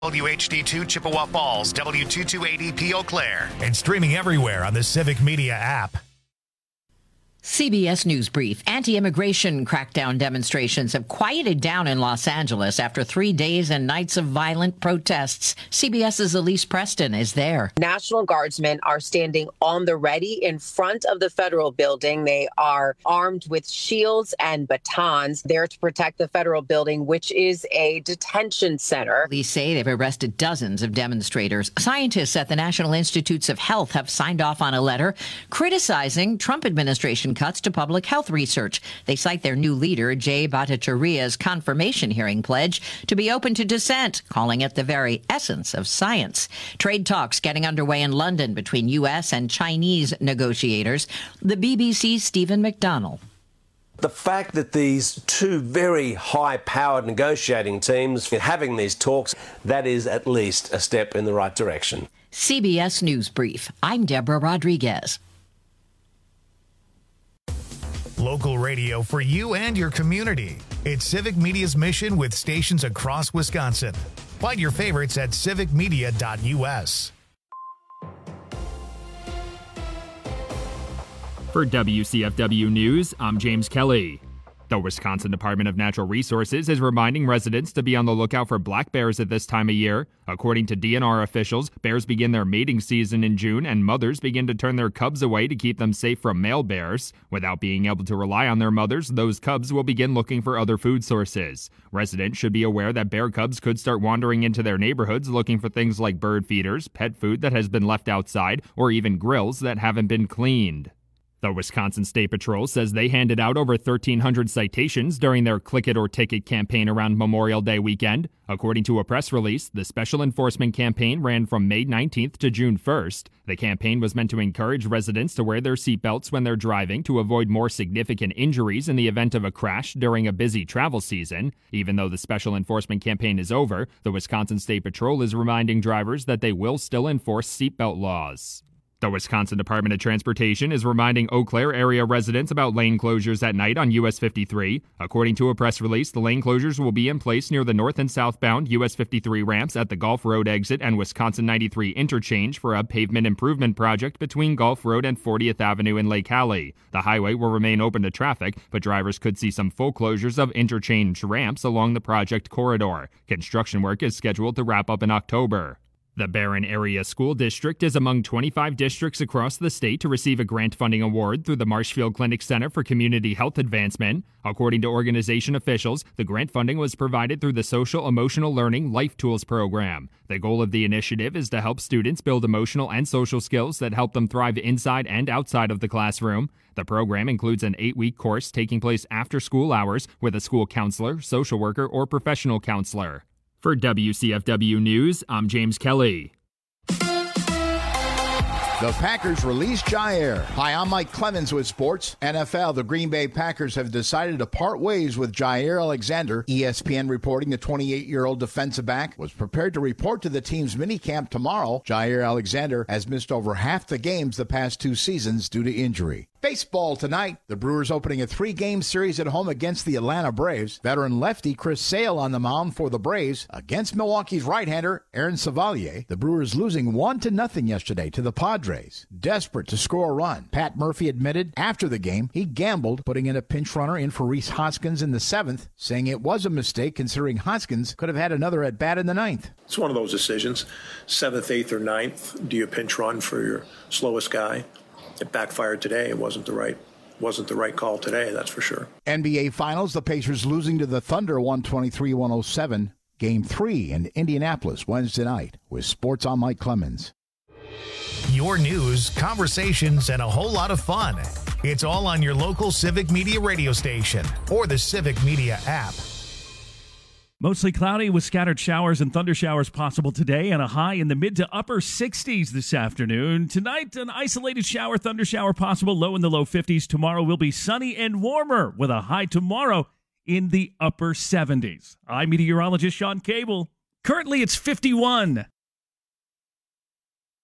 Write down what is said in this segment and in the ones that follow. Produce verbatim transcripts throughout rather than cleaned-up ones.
W H D two Chippewa Falls, W two two eight zero P Eau Claire, and streaming everywhere on the Civic Media app. C B S News Brief. Anti-immigration crackdown demonstrations have quieted down in Los Angeles after three days and nights of violent protests. CBS's Elise Preston is there. National Guardsmen are standing on the ready in front of the federal building. They are armed with shields and batons there to protect the federal building, which is a detention center. Police say they've arrested dozens of demonstrators. Scientists at the National Institutes of Health have signed off on a letter criticizing Trump administration cuts to public health research. They cite their new leader, Jay Bhattacharya's confirmation hearing pledge to be open to dissent, calling it the very essence of science. Trade talks getting underway in London between U S and Chinese negotiators. The B B C's Stephen McDonnell. The fact that these two very high-powered negotiating teams are having these talks, that is at least a step in the right direction. C B S News Brief. I'm Deborah Rodriguez. Local radio for you and your community. It's Civic Media's mission with stations across Wisconsin. Find your favorites at civic media dot U S. For W C F W News, I'm James Kelly. The Wisconsin Department of Natural Resources is reminding residents to be on the lookout for black bears at this time of year. According to D N R officials, bears begin their mating season in June, and mothers begin to turn their cubs away to keep them safe from male bears. Without being able to rely on their mothers, those cubs will begin looking for other food sources. Residents should be aware that bear cubs could start wandering into their neighborhoods looking for things like bird feeders, pet food that has been left outside, or even grills that haven't been cleaned. The Wisconsin State Patrol says they handed out over thirteen hundred citations during their Click It or Ticket campaign around Memorial Day weekend. According to a press release, the special enforcement campaign ran from May nineteenth to June first. The campaign was meant to encourage residents to wear their seatbelts when they're driving to avoid more significant injuries in the event of a crash during a busy travel season. Even though the special enforcement campaign is over, the Wisconsin State Patrol is reminding drivers that they will still enforce seatbelt laws. The Wisconsin Department of Transportation is reminding Eau Claire area residents about lane closures at night on U S fifty-three. According to a press release, the lane closures will be in place near the north and southbound U S fifty-three ramps at the Gulf Road exit and Wisconsin ninety-three interchange for a pavement improvement project between Gulf Road and fortieth Avenue in Lake Hallie. The highway will remain open to traffic, but drivers could see some full closures of interchange ramps along the project corridor. Construction work is scheduled to wrap up in October. The Barron Area School District is among twenty-five districts across the state to receive a grant funding award through the Marshfield Clinic Center for Community Health Advancement. According to organization officials, the grant funding was provided through the Social Emotional Learning Life Tools program. The goal of the initiative is to help students build emotional and social skills that help them thrive inside and outside of the classroom. The program includes an eight-week course taking place after school hours with a school counselor, social worker, or professional counselor. For W C F W News, I'm James Kelly. The Packers release Jaire. Hi, I'm Mike Clemens with Sports. N F L, the Green Bay Packers have decided to part ways with Jaire Alexander. E S P N reporting the twenty-eight-year-old defensive back was prepared to report to the team's minicamp tomorrow. Jaire Alexander has missed over half the games the past two seasons due to injury. Baseball tonight. The Brewers opening a three-game series at home against the Atlanta Braves. Veteran lefty Chris Sale on the mound for the Braves against Milwaukee's right-hander Aaron Savalier. The Brewers losing one to nothing yesterday to the Padres. Desperate to score a run. Pat Murphy admitted after the game he gambled, putting in a pinch runner in for Rhys Hoskins in the seventh, saying it was a mistake considering Hoskins could have had another at-bat in the ninth. It's one of those decisions. Seventh, eighth, or ninth. Do you pinch run for your slowest guy? It backfired today. It wasn't the right wasn't the right call today, that's for sure. N B A Finals, the Pacers losing to the Thunder one twenty-three one oh seven. Game three in Indianapolis Wednesday night. With Sports, I'm Mike Clemens. Your news, conversations, and a whole lot of fun. It's all on your local Civic Media radio station or the Civic Media app. Mostly cloudy with scattered showers and thunder showers possible today and a high in the mid to upper sixties this afternoon. Tonight, an isolated shower, thunder shower possible, low in the low fifties. Tomorrow will be sunny and warmer with a high tomorrow in the upper seventies. I'm meteorologist Sean Cable. Currently, it's fifty-one.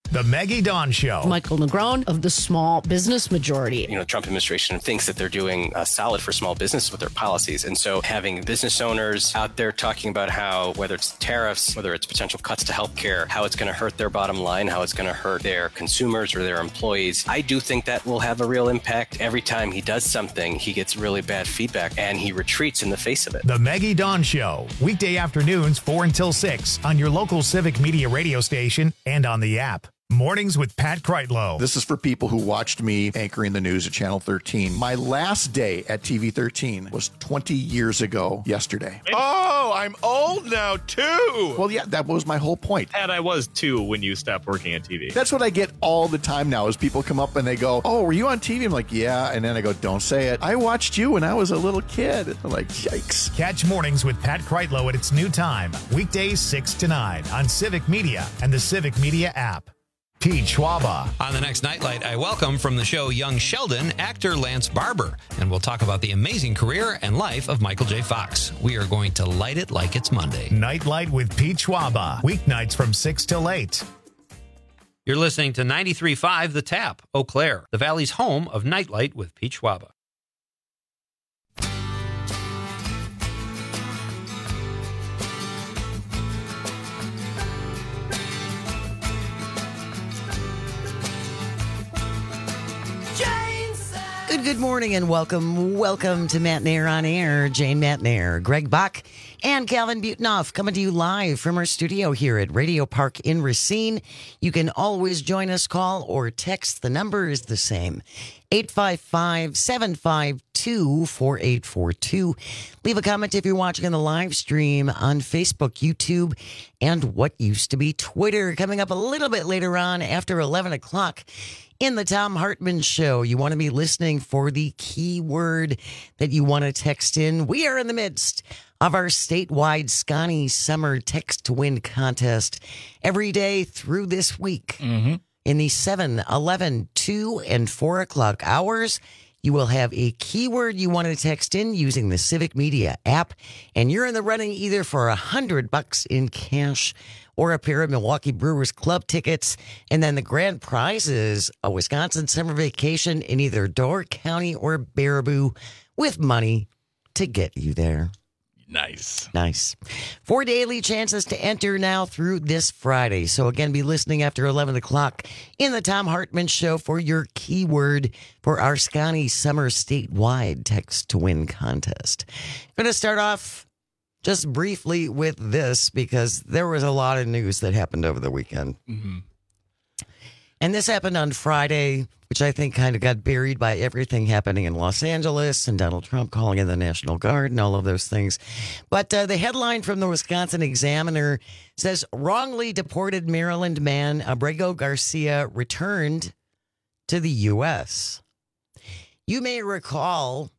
The Maggie Dawn Show. Michael Negron of the Small Business Majority. You know, the Trump administration thinks that they're doing uh, solid for small business with their policies. And so having business owners out there talking about how, whether it's tariffs, whether it's potential cuts to healthcare, how it's going to hurt their bottom line, how it's going to hurt their consumers or their employees, I do think that will have a real impact. Every time he does something, he gets really bad feedback and he retreats in the face of it. The Maggie Dawn Show. Weekday afternoons, four until six on your local Civic Media radio station and on the app. Mornings with Pat Kreitlow. This is for people who watched me anchoring the news at Channel thirteen. My last day at T V thirteen was twenty years ago yesterday. Oh, I'm old now, too. Well, yeah, that was my whole point. Pat, I was, too, when you stopped working on T V. That's what I get all the time now is people come up and they go, oh, were you on T V? I'm like, yeah. And then I go, don't say it. I watched you when I was a little kid. I'm like, yikes. Catch Mornings with Pat Kreitlow at its new time. Weekdays six to nine on Civic Media and the Civic Media app. Pete Schwaba. On the next Nightlight, I welcome from the show Young Sheldon, actor Lance Barber, and we'll talk about the amazing career and life of Michael J. Fox. We are going to light it like it's Monday. Nightlight with Pete Schwaba. Weeknights from six till eight. You're listening to ninety-three point five The Tap, Eau Claire, the Valley's home of Nightlight with Pete Schwaba. Good, good morning and welcome. Welcome to Matt Nair on Air. Jane Matt Nair, Greg Bach, and Calvin Butenoff coming to you live from our studio here at Radio Park in Racine. You can always join us, call or text. The number is the same, eight five five, seven five two, four eight four two. Leave a comment if you're watching on the live stream on Facebook, YouTube, and what used to be Twitter. Coming up a little bit later on after eleven o'clock. In the Tom Hartman Show, you want to be listening for the keyword that you want to text in. We are in the midst of our statewide Scotty Summer Text to Win contest every day through this week. Mm-hmm. In the seven, eleven, two, and four o'clock hours, you will have a keyword you want to text in using the Civic Media app, and you're in the running either for a hundred bucks in cash or a pair of Milwaukee Brewers Club tickets. And then the grand prize is a Wisconsin summer vacation in either Door County or Baraboo with money to get you there. Nice. Nice. Four daily chances to enter now through this Friday. So again, be listening after eleven o'clock in the Tom Hartman Show for your keyword for our Scotty Summer statewide text to win contest. Going to start off just briefly with this because there was a lot of news that happened over the weekend. Mm-hmm. And this happened on Friday, which I think kind of got buried by everything happening in Los Angeles and Donald Trump calling in the National Guard and all of those things. But uh, the headline from the Wisconsin Examiner says, wrongly deported Maryland man Abrego Garcia returned to the U S. You may recall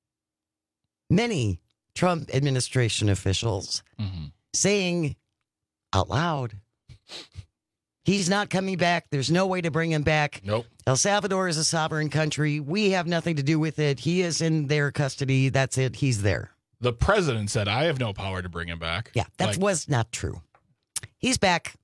many Trump administration officials mm-hmm. saying out loud, he's not coming back. There's no way to bring him back. Nope. El Salvador is a sovereign country. We have nothing to do with it. He is in their custody. That's it. He's there. The president said, I have no power to bring him back. Yeah, that like, was not true. He's back.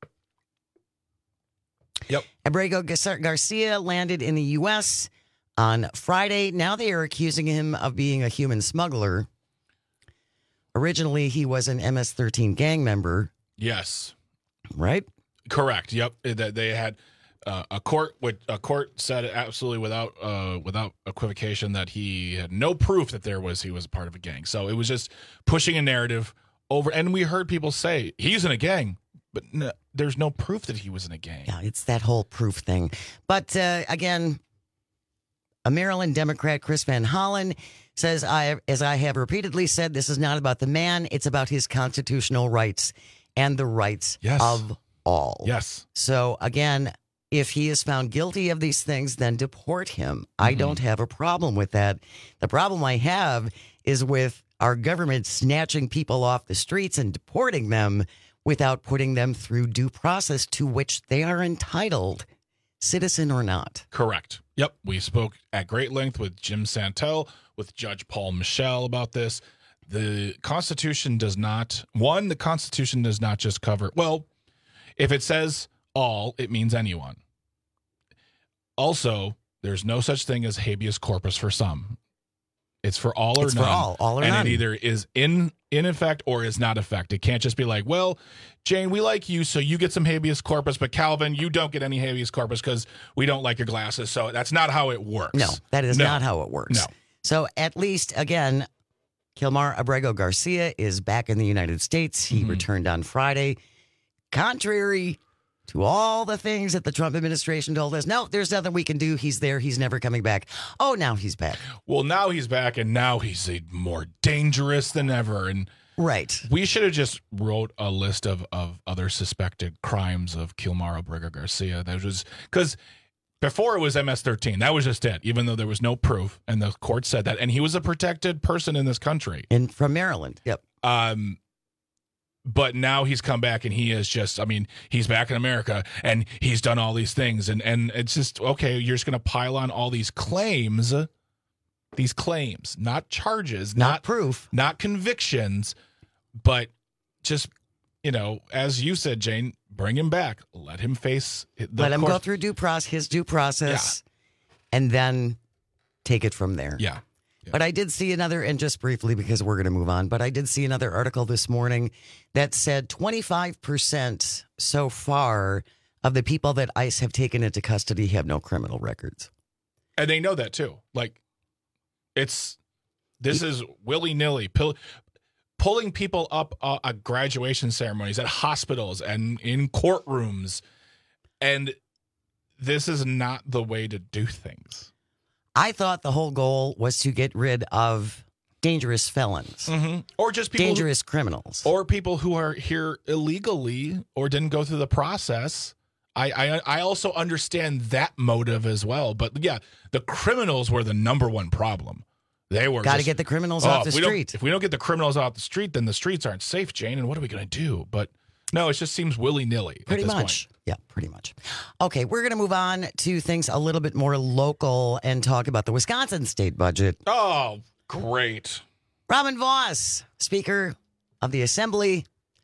Yep. Abrego Garcia landed in the U S on Friday. Now they are accusing him of being a human smuggler. Originally, he was an M S thirteen gang member. Yes. Right? Correct. Yep. That they had uh, a court. A court said absolutely without uh, without equivocation that he had no proof that there was he was a part of a gang. So it was just pushing a narrative over. And we heard people say he's in a gang, but no, there's no proof that he was in a gang. Yeah, it's that whole proof thing. But uh, again, a Maryland Democrat, Chris Van Hollen, says, I, as I have repeatedly said, this is not about the man. It's about his constitutional rights and the rights yes. of all. Yes. So again, if he is found guilty of these things, then deport him. Mm-hmm. I don't have a problem with that. The problem I have is with our government snatching people off the streets and deporting them without putting them through due process to which they are entitled, citizen or not. Correct. Yep. We spoke at great length with Jim Santel, with Judge Paul Michel about this. The Constitution does not, one, the Constitution does not just cover, well, if it says all, it means anyone. Also, there's no such thing as habeas corpus for some. It's for all or it's none. For all, all or and none. it either is in in effect or is not effect. It can't just be like, well, Jane, we like you, so you get some habeas corpus, but Calvin, you don't get any habeas corpus because we don't like your glasses. So that's not how it works. No, that is no. not how it works. No. So at least, again, Kilmar Abrego Garcia is back in the United States. He Mm-hmm. returned on Friday. Contrary to all the things that the Trump administration told us, no, there's nothing we can do. He's there. He's never coming back. Oh, now he's back. Well, now he's back, and now he's a more dangerous than ever. And right, we should have just wrote a list of, of other suspected crimes of Kilmar Abrego Garcia. That was because before it was M S thirteen. That was just it, even though there was no proof, and the court said that. And he was a protected person in this country. And from Maryland. Yep. Um, but now he's come back, and he is just, I mean, he's back in America, and he's done all these things. And, and it's just, okay, you're just going to pile on all these claims, these claims, not charges, Not, not, proof. not convictions, but just, you know, as you said, Jane, bring him back. Let him face the Let him course. go through due process, his due process, and then take it from there. Yeah. But I did see another, and just briefly because we're going to move on, but I did see another article this morning that said twenty-five percent so far of the people that ICE have taken into custody have no criminal records. And they know that too. Like, it's, this is willy-nilly. Pill, pulling people up uh, at graduation ceremonies, at hospitals, and in courtrooms. And this is not the way to do things. I thought the whole goal was to get rid of dangerous felons. Mm-hmm. Or just people dangerous who, criminals. Or people who are here illegally or didn't go through the process. I, I I also understand that motive as well. But yeah, the criminals were the number one problem. They were Got to just, get the criminals oh, off the if we don't- street. If we don't get the criminals off the street, then the streets aren't safe, Jane. And what are we going to do? But no, it just seems willy-nilly. Pretty at this much. Point. Yeah, pretty much. Okay, we're going to move on to things a little bit more local and talk about the Wisconsin state budget. Oh, great. Robin Voss, Speaker of the Assembly,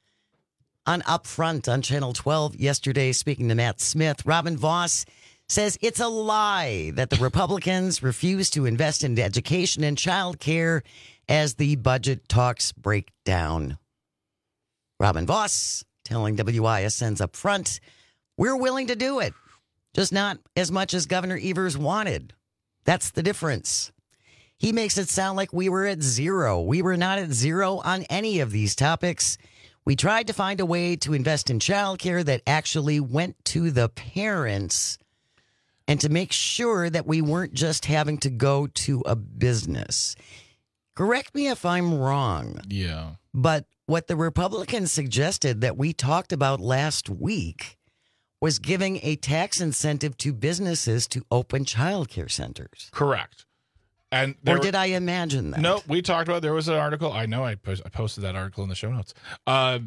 on Upfront on Channel twelve yesterday, speaking to Matt Smith. Robin Voss says it's a lie that the Republicans refuse to invest in education and child care as the budget talks break down. Robin Voss telling W I S N's Upfront, we're willing to do it, just not as much as Governor Evers wanted. That's the difference. He makes it sound like we were at zero. We were not at zero on any of these topics. We tried to find a way to invest in childcare that actually went to the parents and to make sure that we weren't just having to go to a business. Correct me if I'm wrong. Yeah. But what the Republicans suggested that we talked about last week was giving a tax incentive to businesses to open childcare centers. Correct. And Or there did were, I imagine that? No, we talked about, there was an article. I know I, post, I posted that article in the show notes. Uh,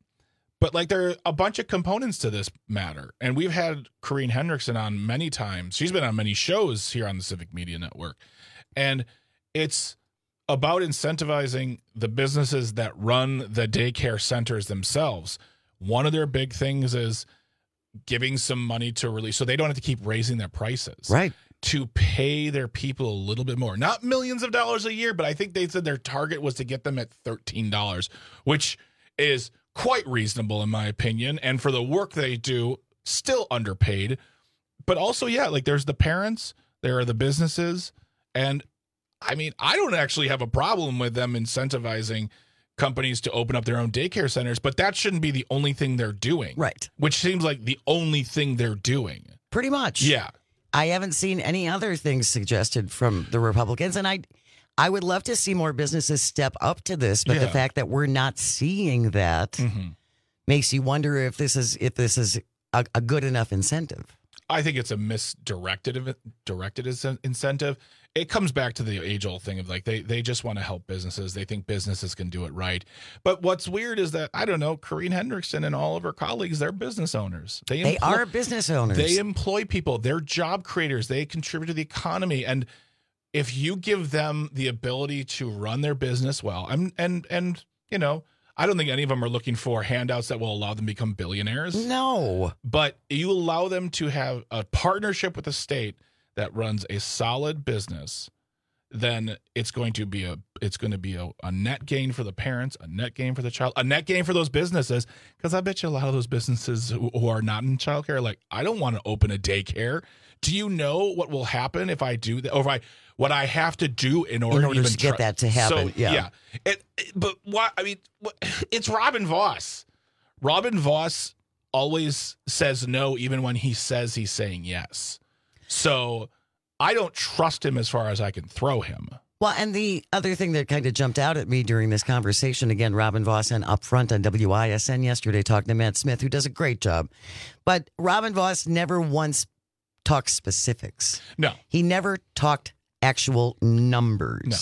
but like there are a bunch of components to this matter. And we've had Corrine Hendrickson on many times. She's been on many shows here on the Civic Media Network. And it's about incentivizing the businesses that run the daycare centers themselves. One of their big things is giving some money to release so they don't have to keep raising their prices. Right. To pay their people a little bit more. Not millions of dollars a year, but I think they said their target was to get them at thirteen dollars, which is quite reasonable in my opinion. And for the work they do, still underpaid. But also, yeah, like there's the parents, there are the businesses. And I mean, I don't actually have a problem with them incentivizing companies to open up their own daycare centers, but that shouldn't be the only thing they're doing. Right. Which seems like the only thing they're doing. Pretty much. Yeah. I haven't seen any other things suggested from the Republicans, and I I would love to see more businesses step up to this, but the Yeah. fact that we're not seeing that Mm-hmm. makes you wonder if this is if this is a, a good enough incentive. I think it's a misdirected directed incentive. It comes back to the age-old thing of like they they just want to help businesses. They think businesses can do it right. But what's weird is that, I don't know, Corrine Hendrickson and all of her colleagues, they're business owners. They, They employ, are business owners. They employ people. They're job creators. They contribute to the economy. And if you give them the ability to run their business well, I'm, and and you know, I don't think any of them are looking for handouts that will allow them to become billionaires. No. But you allow them to have a partnership with the state that runs a solid business, then it's going to be a it's going to be a, a net gain for the parents, a net gain for the child, a net gain for those businesses. Because I bet you a lot of those businesses who, who are not in childcare are like, I don't want to open a daycare. Do you know what will happen if I do that, or if I what I have to do in order, in order to, even to get try- that to happen? So, yeah. yeah. It, it- but what I mean, what, it's Robin Voss. Robin Voss always says no, even when he says he's saying yes. So I don't trust him as far as I can throw him. Well, and the other thing that kind of jumped out at me during this conversation, again, Robin Voss and Upfront on W I S N yesterday talking to Matt Smith, who does a great job. But Robin Voss never once talked specifics. No. He never talked actual numbers. No.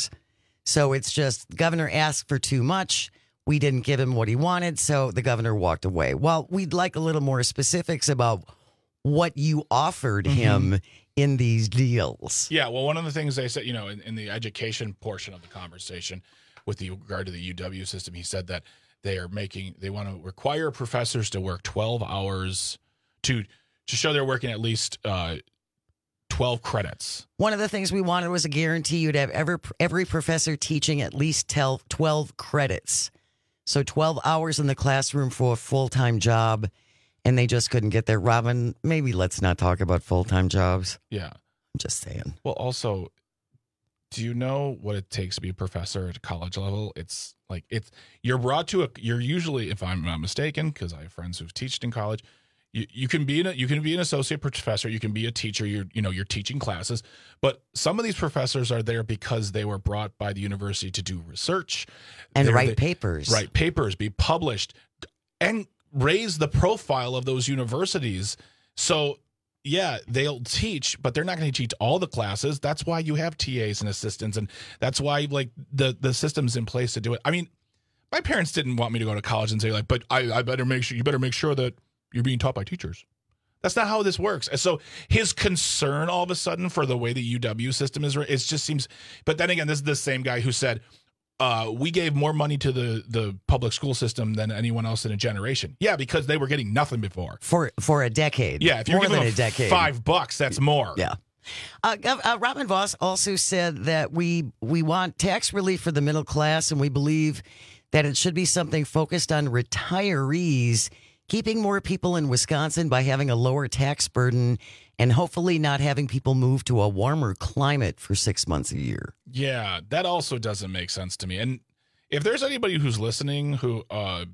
So it's just the governor asked for too much. We didn't give him what he wanted, so the governor walked away. Well, we'd like a little more specifics about what you offered Mm-hmm. him in these deals. Yeah, well, one of the things they said, you know, in, in the education portion of the conversation with the regard to the U W system, he said that they are making, they want to require professors to work twelve hours to to show they're working at least uh, twelve credits. One of the things we wanted was a guarantee you'd have every, every professor teaching at least twelve credits. So twelve hours in the classroom for a full-time job, and they just couldn't get there. Robin, maybe let's not talk about full-time jobs. Yeah. I'm just saying. Well, also, do you know what it takes to be a professor at college level? It's like, it's, you're brought to a, you're usually, if I'm not mistaken, because I have friends who've taught in college, You, you can be an, you can be an associate professor, you can be a teacher, you're you know you're teaching classes, but some of these professors are there because they were brought by the university to do research and They're- write they- papers. write papers, be published, and raise the profile of those universities. So yeah, they'll teach, but they're not going to teach all the classes. That's why you have T As and assistants, and that's why like the the system's in place to do it. I mean, my parents didn't want me to go to college and say like, but I, I better make sure you better make sure that you're being taught by teachers. That's not how this works. And so his concern all of a sudden for the way the U W system is, it just seems, but then again, this is the same guy who said, uh, we gave more money to the, the public school system than anyone else in a generation. Yeah, because they were getting nothing before. For for a decade. Yeah, if you're More giving than them a decade. five bucks, that's more. Yeah. Uh, Gov- uh, Robin Voss also said that we we want tax relief for the middle class, and we believe that it should be something focused on retirees, keeping more people in Wisconsin by having a lower tax burden and hopefully not having people move to a warmer climate for six months a year. Yeah, that also doesn't make sense to me. And if there's anybody who's listening who uh,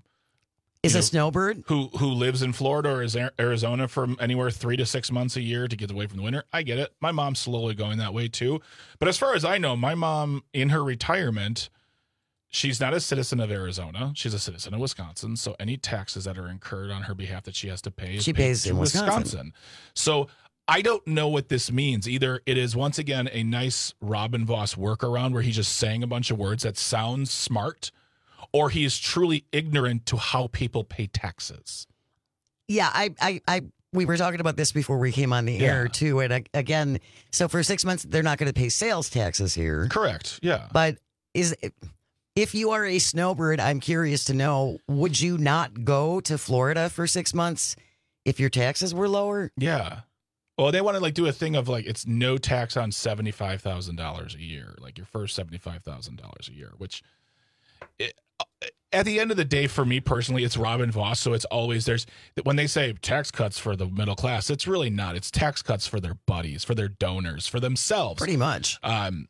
Is you a know, snowbird? who who lives in Florida or is Arizona for anywhere three to six months a year to get away from the winter, I get it. My mom's slowly going that way too. But as far as I know, my mom in her retirement, she's not a citizen of Arizona. She's a citizen of Wisconsin. So any taxes that are incurred on her behalf that she has to pay, is She paid pays to in Wisconsin. So I don't know what this means. Either it is, once again, a nice Robin Voss workaround where he's just saying a bunch of words that sound smart, or he is truly ignorant to how people pay taxes. Yeah, I, I, I, we were talking about this before we came on the air Yeah. too. And uh, again, so for six months, they're not going to pay sales taxes here. Correct. Yeah. But is if you are a snowbird, I'm curious to know, would you not go to Florida for six months if your taxes were lower? Yeah. Well, they want to like do a thing of like it's no tax on seventy-five thousand dollars a year, like your first seventy-five thousand dollars a year, which it, at the end of the day, for me personally, it's Robin Voss. So it's always there's when they say tax cuts for the middle class, it's really not. It's tax cuts for their buddies, for their donors, for themselves. Pretty much. Um,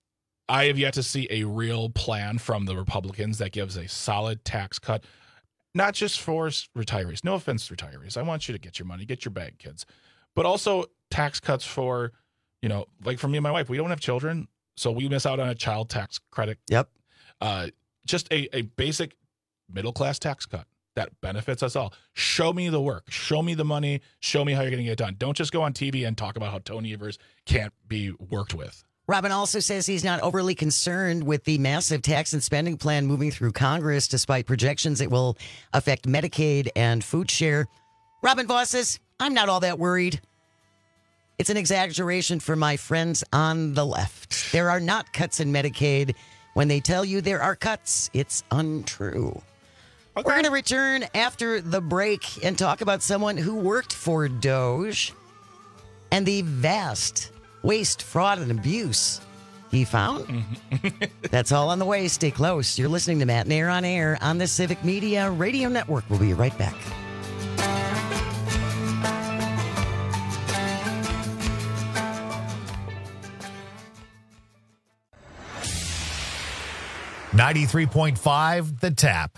I have yet to see a real plan from the Republicans that gives a solid tax cut, not just for retirees. No offense to retirees. I want you to get your money, get your bag, kids. But also tax cuts for, you know, like for me and my wife, we don't have children, so we miss out on a child tax credit. Yep. Uh, just a, a basic middle-class tax cut that benefits us all. Show me the work. Show me the money. Show me how you're going to get it done. Don't just go on T V and talk about how Tony Evers can't be worked with. Robin also says he's not overly concerned with the massive tax and spending plan moving through Congress, despite projections it will affect Medicaid and food share. Robin Voss says, I'm not all that worried. It's an exaggeration for my friends on the left. There are not cuts in Medicaid. When they tell you there are cuts, it's untrue. We're going to return after the break and talk about someone who worked for Doge and the vast waste, fraud, and abuse he found. That's all on the way. Stay close. You're listening to Matt and Air on Air on the Civic Media Radio Network. We'll be right back. ninety-three point five The Tap.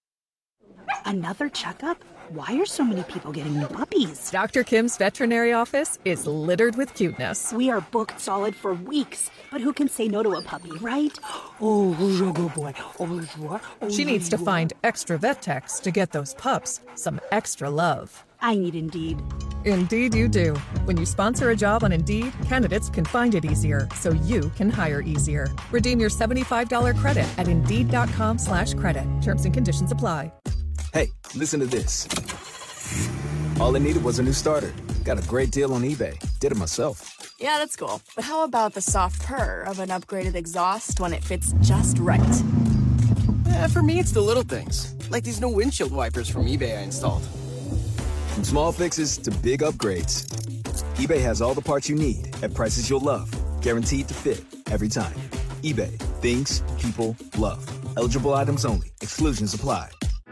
Another checkup? Why are so many people getting new puppies? Doctor Kim's veterinary office is littered with cuteness. We are booked solid for weeks, but who can say no to a puppy, right? Oh, who's a good boy? Oh, who's what? Oh, She needs to find extra vet techs to get those pups some extra love. I need Indeed. Indeed you do. When you sponsor a job on Indeed, candidates can find it easier, so you can hire easier. Redeem your seventy-five dollars credit at Indeed.com slash credit. Terms and conditions apply. Hey, listen to this. All I needed was a new starter. Got a great deal on eBay. Did it myself. Yeah, that's cool. But how about the soft purr of an upgraded exhaust when it fits just right? Eh, for me, it's the little things, like these new windshield wipers from eBay I installed. From small fixes to big upgrades, eBay has all the parts you need at prices you'll love. Guaranteed to fit every time. eBay. Things people love. Eligible items only. Exclusions apply.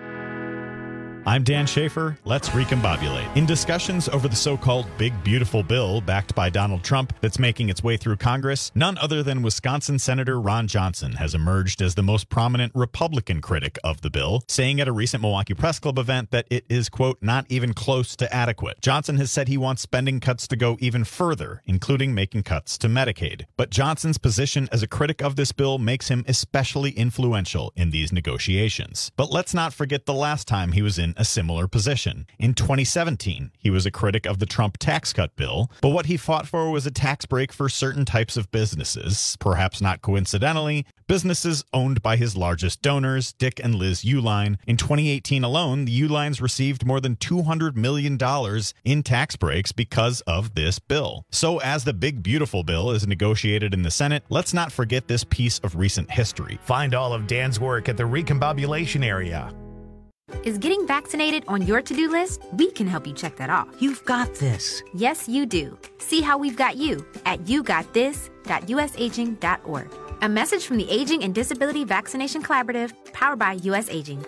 I'm Dan Schaefer. Let's recombobulate. In discussions over the so-called Big Beautiful Bill backed by Donald Trump that's making its way through Congress, none other than Wisconsin Senator Ron Johnson has emerged as the most prominent Republican critic of the bill, saying at a recent Milwaukee Press Club event that it is, quote, not even close to adequate. Johnson has said he wants spending cuts to go even further, including making cuts to Medicaid. But Johnson's position as a critic of this bill makes him especially influential in these negotiations. But let's not forget the last time he was in a similar position. In twenty seventeen, he was a critic of the Trump tax cut bill, but what he fought for was a tax break for certain types of businesses, perhaps not coincidentally, businesses owned by his largest donors, Dick and Liz Uihlein. In twenty eighteen alone, the Uihleins received more than two hundred million dollars in tax breaks because of this bill. So as the Big Beautiful Bill is negotiated in the Senate, let's not forget this piece of recent history. Find all of Dan's work at the Recombobulation area. Is getting vaccinated on your to-do list? We can help you check that off. You've got this. Yes, you do. See how we've got you at you got this dot u s aging dot org. A message from the Aging and Disability Vaccination Collaborative, powered by U S Aging.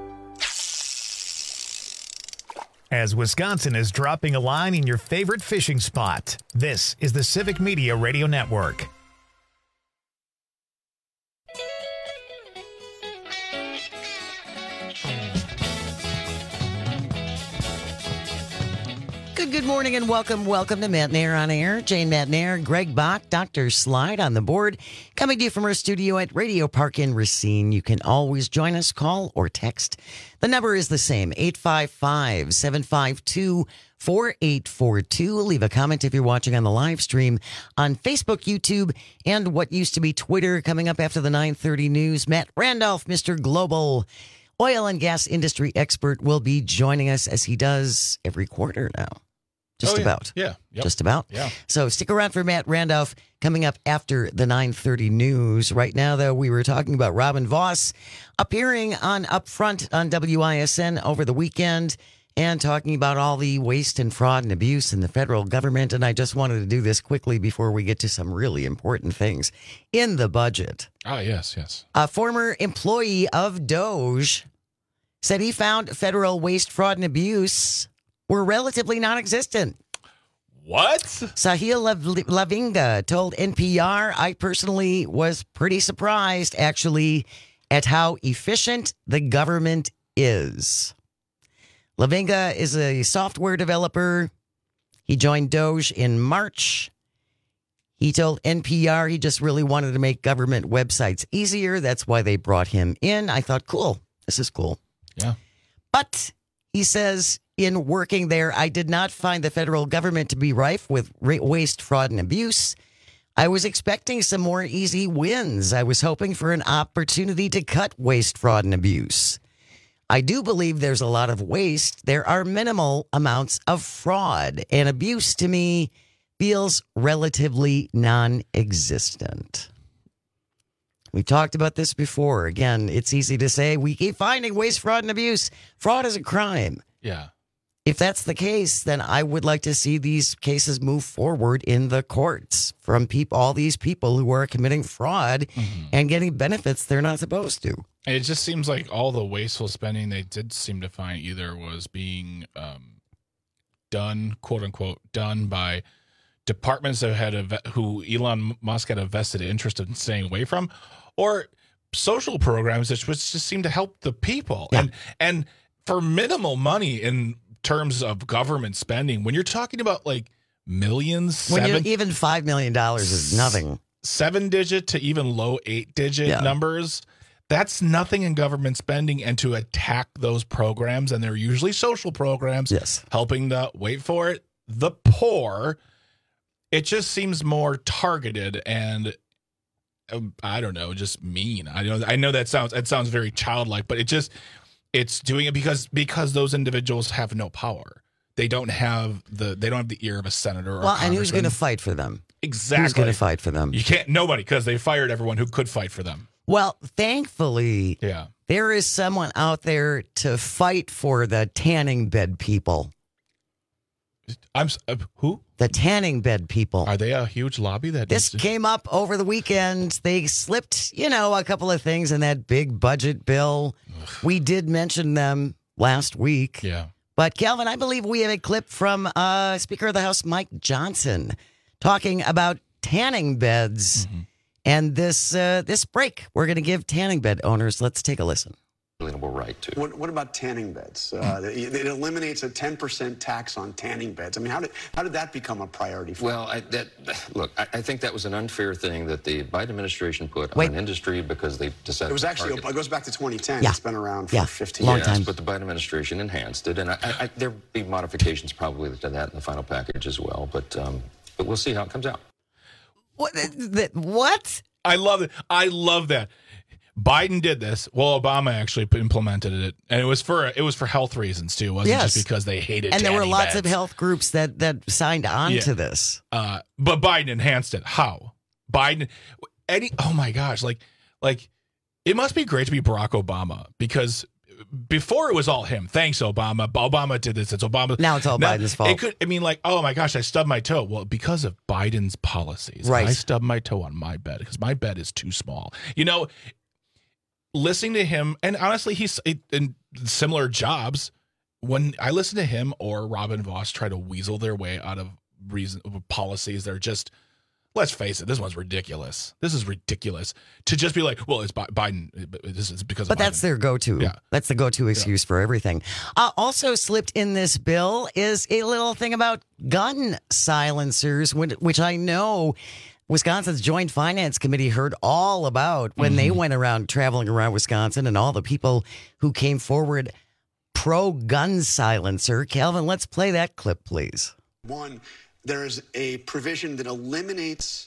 As Wisconsin is dropping a line in your favorite fishing spot, this is the Civic Media Radio Network. Good, good morning and welcome. Welcome to Matt and Air on Air. Jane Matt and Air, Greg Bach, Doctor Slide on the board. Coming to you from our studio at Radio Park in Racine. You can always join us, call or text. The number is the same, eight five five, seven five two, four eight four two. Leave a comment if you're watching on the live stream on Facebook, YouTube, and what used to be Twitter. Coming up after the nine thirty news, Matt Randolph, Mister Global oil and gas industry expert, will be joining us as he does every quarter now. Just oh, yeah. about. Yeah. Yep. Just about. Yeah. So stick around for Matt Randolph coming up after the nine thirty news. Right now, though, we were talking about Robin Vos appearing on Upfront on W I S N over the weekend and talking about all the waste and fraud and abuse in the federal government. And I just wanted to do this quickly before we get to some really important things in the budget. Ah, yes, yes. A former employee of Doge said he found federal waste, fraud, and abuse were relatively non-existent. What? Sahil Lavinga told N P R, I personally was pretty surprised, actually, at how efficient the government is. Lavinga is a software developer. He joined Doge in March. He told N P R he just really wanted to make government websites easier. That's why they brought him in. I thought, cool. This is cool. Yeah. But he says, in working there, I did not find the federal government to be rife with waste, fraud, and abuse. I was expecting some more easy wins. I was hoping for an opportunity to cut waste, fraud, and abuse. I do believe there's a lot of waste. There are minimal amounts of fraud, and abuse to me feels relatively non-existent. We talked about this before. Again, it's easy to say we keep finding waste, fraud, and abuse. Fraud is a crime. Yeah. If that's the case, then I would like to see these cases move forward in the courts from people, all these people who are committing fraud mm-hmm. and getting benefits they're not supposed to. It just seems like all the wasteful spending they did seem to find either was being um, done, quote unquote, done by departments that had a, who Elon Musk had a vested interest in staying away from, or social programs which just seem to help the people. Yeah. And and for minimal money in terms of government spending, when you're talking about like millions, when seven, even five million dollars is nothing. Seven digit to even low eight digit yeah. numbers, that's nothing in government spending. And to attack those programs, and they're usually social programs, yes. helping the, wait for it, the poor, it just seems more targeted and um, I don't know, just mean. I know I know that sounds it sounds very childlike, but it just it's doing it because because those individuals have no power. They don't have the they don't have the ear of a senator or well, a and who's going to fight for them? Exactly. Who's going to fight for them? You can't nobody because they fired everyone who could fight for them. Well, thankfully, yeah. there is someone out there to fight for the tanning bed people. I'm uh, who? The tanning bed people. Are they a huge lobby that this to- came up over the weekend? They slipped, you know, a couple of things in that big budget bill. Ugh. We did mention them last week. Yeah. But Calvin, I believe we have a clip from uh, Speaker of the House Mike Johnson talking about tanning beds mm-hmm. and this uh, this break we're going to give tanning bed owners. Let's take a listen. Right to. What, what about tanning beds? Uh, it, it eliminates a ten percent tax on tanning beds. I mean, how did how did that become a priority for Well, I, that, look, I, I think that was an unfair thing that the Biden administration put Wait. on industry because they decided It was actually, target. it goes back to twenty ten. Yeah. It's been around for yeah. fifteen Long years. time. But the Biden administration enhanced it, and I, I, there'll be modifications probably to that in the final package as well. But um, but we'll see how it comes out. What? The, what? I love it. I love that. Biden did this. Well, Obama actually implemented it, and it was for it was for health reasons too. It wasn't yes. just because they hated. And there were lots beds. of health groups that that signed on yeah. to this. Uh, but Biden enhanced it. How? Biden? Any? Oh my gosh! Like, like it must be great to be Barack Obama because before it was all him. Thanks, Obama. Obama did this. It's Obama. Now it's all now, Biden's fault. It could. I mean, like, oh my gosh, I stubbed my toe. Well, because of Biden's policies, right? I stubbed my toe on my bed because my bed is too small. You know. Listening to him, and honestly, he's in similar jobs. When I listen to him or Robin Vos try to weasel their way out of reason policies that are just, let's face it, this one's ridiculous. This is ridiculous to just be like, well, it's Biden. This is because. But of that's Biden. their go-to. Yeah. That's the go-to excuse yeah. for everything. Uh, also slipped in this bill is a little thing about gun silencers, which I know. Wisconsin's Joint Finance Committee heard all about when mm-hmm. they went around traveling around Wisconsin and all the people who came forward pro-gun silencer. Calvin, let's play that clip, please. One, there is a provision that eliminates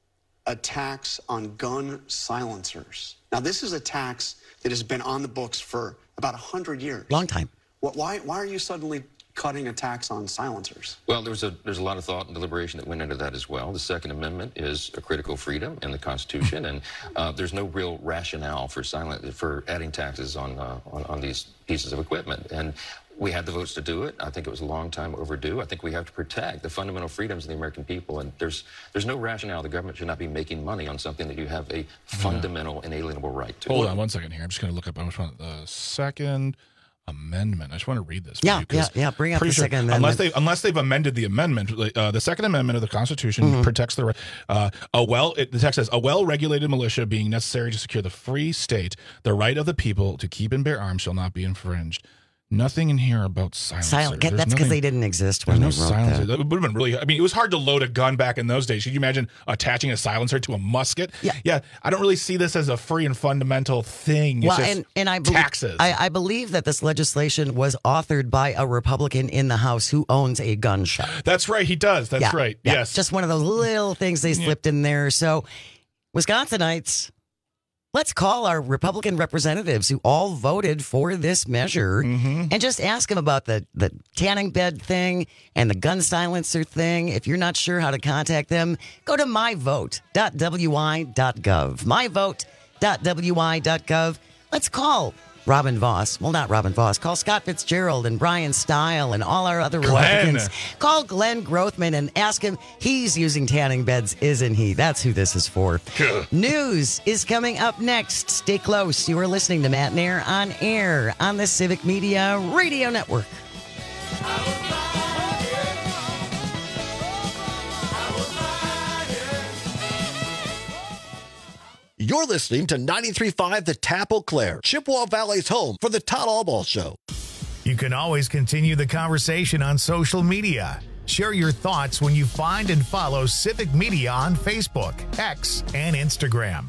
a tax on gun silencers. Now, this is a tax that has been on the books for about one hundred years. Long time. Well, why, why are you suddenly cutting a tax on silencers? Well, there's a there's a lot of thought and deliberation that went into that as well. The Second Amendment is a critical freedom in the Constitution, and uh, there's no real rationale for silent for adding taxes on, uh, on on these pieces of equipment. And we had the votes to do it. I think it was a long time overdue. I think we have to protect the fundamental freedoms of the American people, and there's there's no rationale. The government should not be making money on something that you have a fundamental, inalienable right to. Hold on one second here. I'm just going to look up. I just want the second Amendment. I just want to read this. Yeah, you, yeah, yeah. Bring up the sure, Second Amendment. Unless they unless they've amended the amendment, uh, the Second Amendment of the Constitution mm-hmm. protects the uh, a well. It, the text says a well-regulated militia being necessary to secure the free state, the right of the people to keep and bear arms shall not be infringed. Nothing in here about silence. Silent. That's because they didn't exist when There's they no wrote silencer. that. That would have been really. I mean, it was hard to load a gun back in those days. Could you imagine attaching a silencer to a musket? Yeah, yeah. I don't really see this as a free and fundamental thing. It's well, just and and I believe, taxes. I, I believe that this legislation was authored by a Republican in the House who owns a gun shop. That's right. He does. That's yeah, right. Yeah. Yes. Just one of those little things they slipped yeah. in there. So, Wisconsinites, let's call our Republican representatives who all voted for this measure mm-hmm. and just ask them about the, the tanning bed thing and the gun silencer thing. If you're not sure how to contact them, go to my vote dot w i dot gov. my vote dot w i dot gov. Let's call Robin Voss. Well, not Robin Voss. Call Scott Fitzgerald and Brian Stile and all our other Glenn. Republicans. Call Glenn Grothman and ask him. He's using tanning beds, isn't he? That's who this is for. News is coming up next. Stay close. You are listening to Matt Nair on air on the Civic Media Radio Network. You're listening to ninety-three point five The Tap Eau Claire, Chippewa Valley's home for the Todd Allball Show. You can always continue the conversation on social media. Share your thoughts when you find and follow Civic Media on Facebook, X, and Instagram.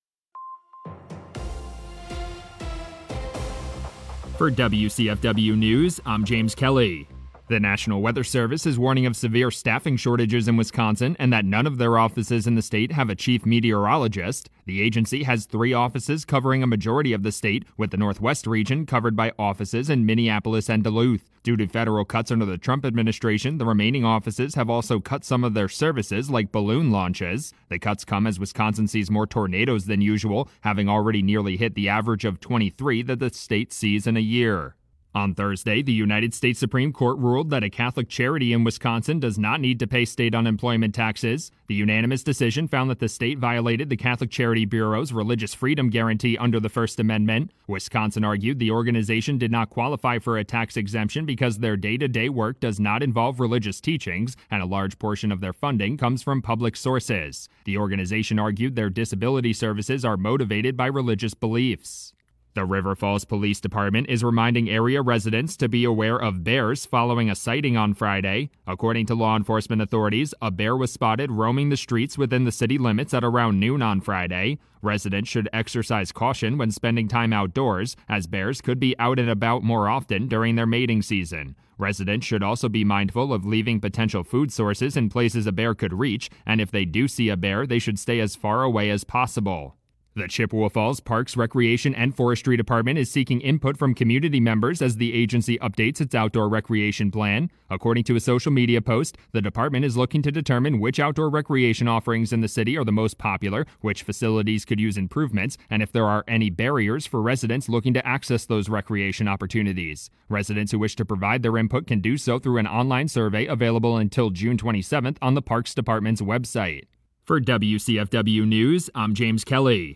For W C F W News, I'm James Kelly. The National Weather Service is warning of severe staffing shortages in Wisconsin and that none of their offices in the state have a chief meteorologist. The agency has three offices covering a majority of the state, with the Northwest region covered by offices in Minneapolis and Duluth. Due to federal cuts under the Trump administration, the remaining offices have also cut some of their services, like balloon launches. The cuts come as Wisconsin sees more tornadoes than usual, having already nearly hit the average of twenty-three that the state sees in a year. On Thursday, the United States Supreme Court ruled that a Catholic charity in Wisconsin does not need to pay state unemployment taxes. The unanimous decision found that the state violated the Catholic Charity Bureau's religious freedom guarantee under the First Amendment. Wisconsin argued the organization did not qualify for a tax exemption because their day-to-day work does not involve religious teachings, and a large portion of their funding comes from public sources. The organization argued their disability services are motivated by religious beliefs. The River Falls Police Department is reminding area residents to be aware of bears following a sighting on Friday. According to law enforcement authorities, a bear was spotted roaming the streets within the city limits at around noon on Friday. Residents should exercise caution when spending time outdoors, as bears could be out and about more often during their mating season. Residents should also be mindful of leaving potential food sources in places a bear could reach, and if they do see a bear, they should stay as far away as possible. The Chippewa Falls Parks, Recreation, and Forestry Department is seeking input from community members as the agency updates its outdoor recreation plan. According to a social media post, the department is looking to determine which outdoor recreation offerings in the city are the most popular, which facilities could use improvements, and if there are any barriers for residents looking to access those recreation opportunities. Residents who wish to provide their input can do so through an online survey available until June twenty-seventh on the Parks Department's website. For W C F W News, I'm James Kelly.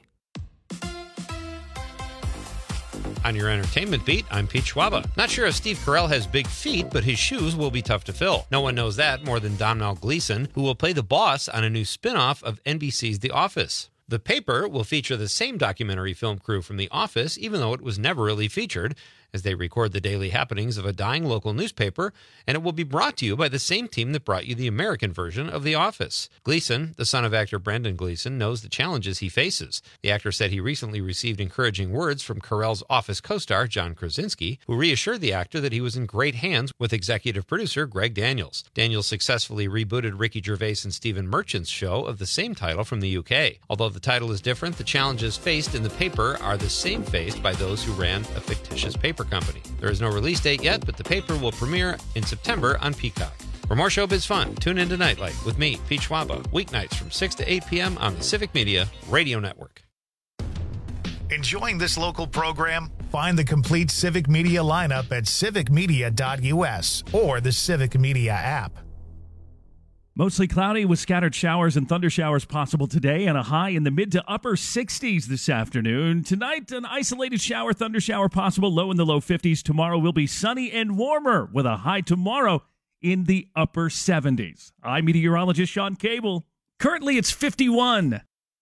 On your entertainment beat, I'm Pete Schwaba. Not sure if Steve Carell has big feet, but his shoes will be tough to fill. No one knows that more than Domhnall Gleeson, who will play the boss on a new spin-off of N B C's The Office. The paper will feature the same documentary film crew from The Office, even though it was never really featured, as they record the daily happenings of a dying local newspaper, and it will be brought to you by the same team that brought you the American version of The Office. Gleeson, the son of actor Brendan Gleeson, knows the challenges he faces. The actor said he recently received encouraging words from Carell's Office co-star John Krasinski, who reassured the actor that he was in great hands with executive producer Greg Daniels. Daniels successfully rebooted Ricky Gervais and Stephen Merchant's show of the same title from the U K. Although the title is different, the challenges faced in the paper are the same faced by those who ran a fictitious paper company. There is no release date yet, but the paper will premiere in September on Peacock. For more showbiz fun, tune in to Nightlight with me, Pete Schwaba, weeknights from six to eight p.m. on the Civic Media Radio Network. Enjoying this local program? Find the complete Civic Media lineup at civic media dot u s or the Civic Media app. Mostly cloudy with scattered showers and thunder showers possible today and a high in the mid to upper sixties this afternoon. Tonight, an isolated shower, thunder shower possible, low in the low fifties. Tomorrow will be sunny and warmer with a high tomorrow in the upper seventies. I'm meteorologist Sean Cable. Currently, it's fifty-one.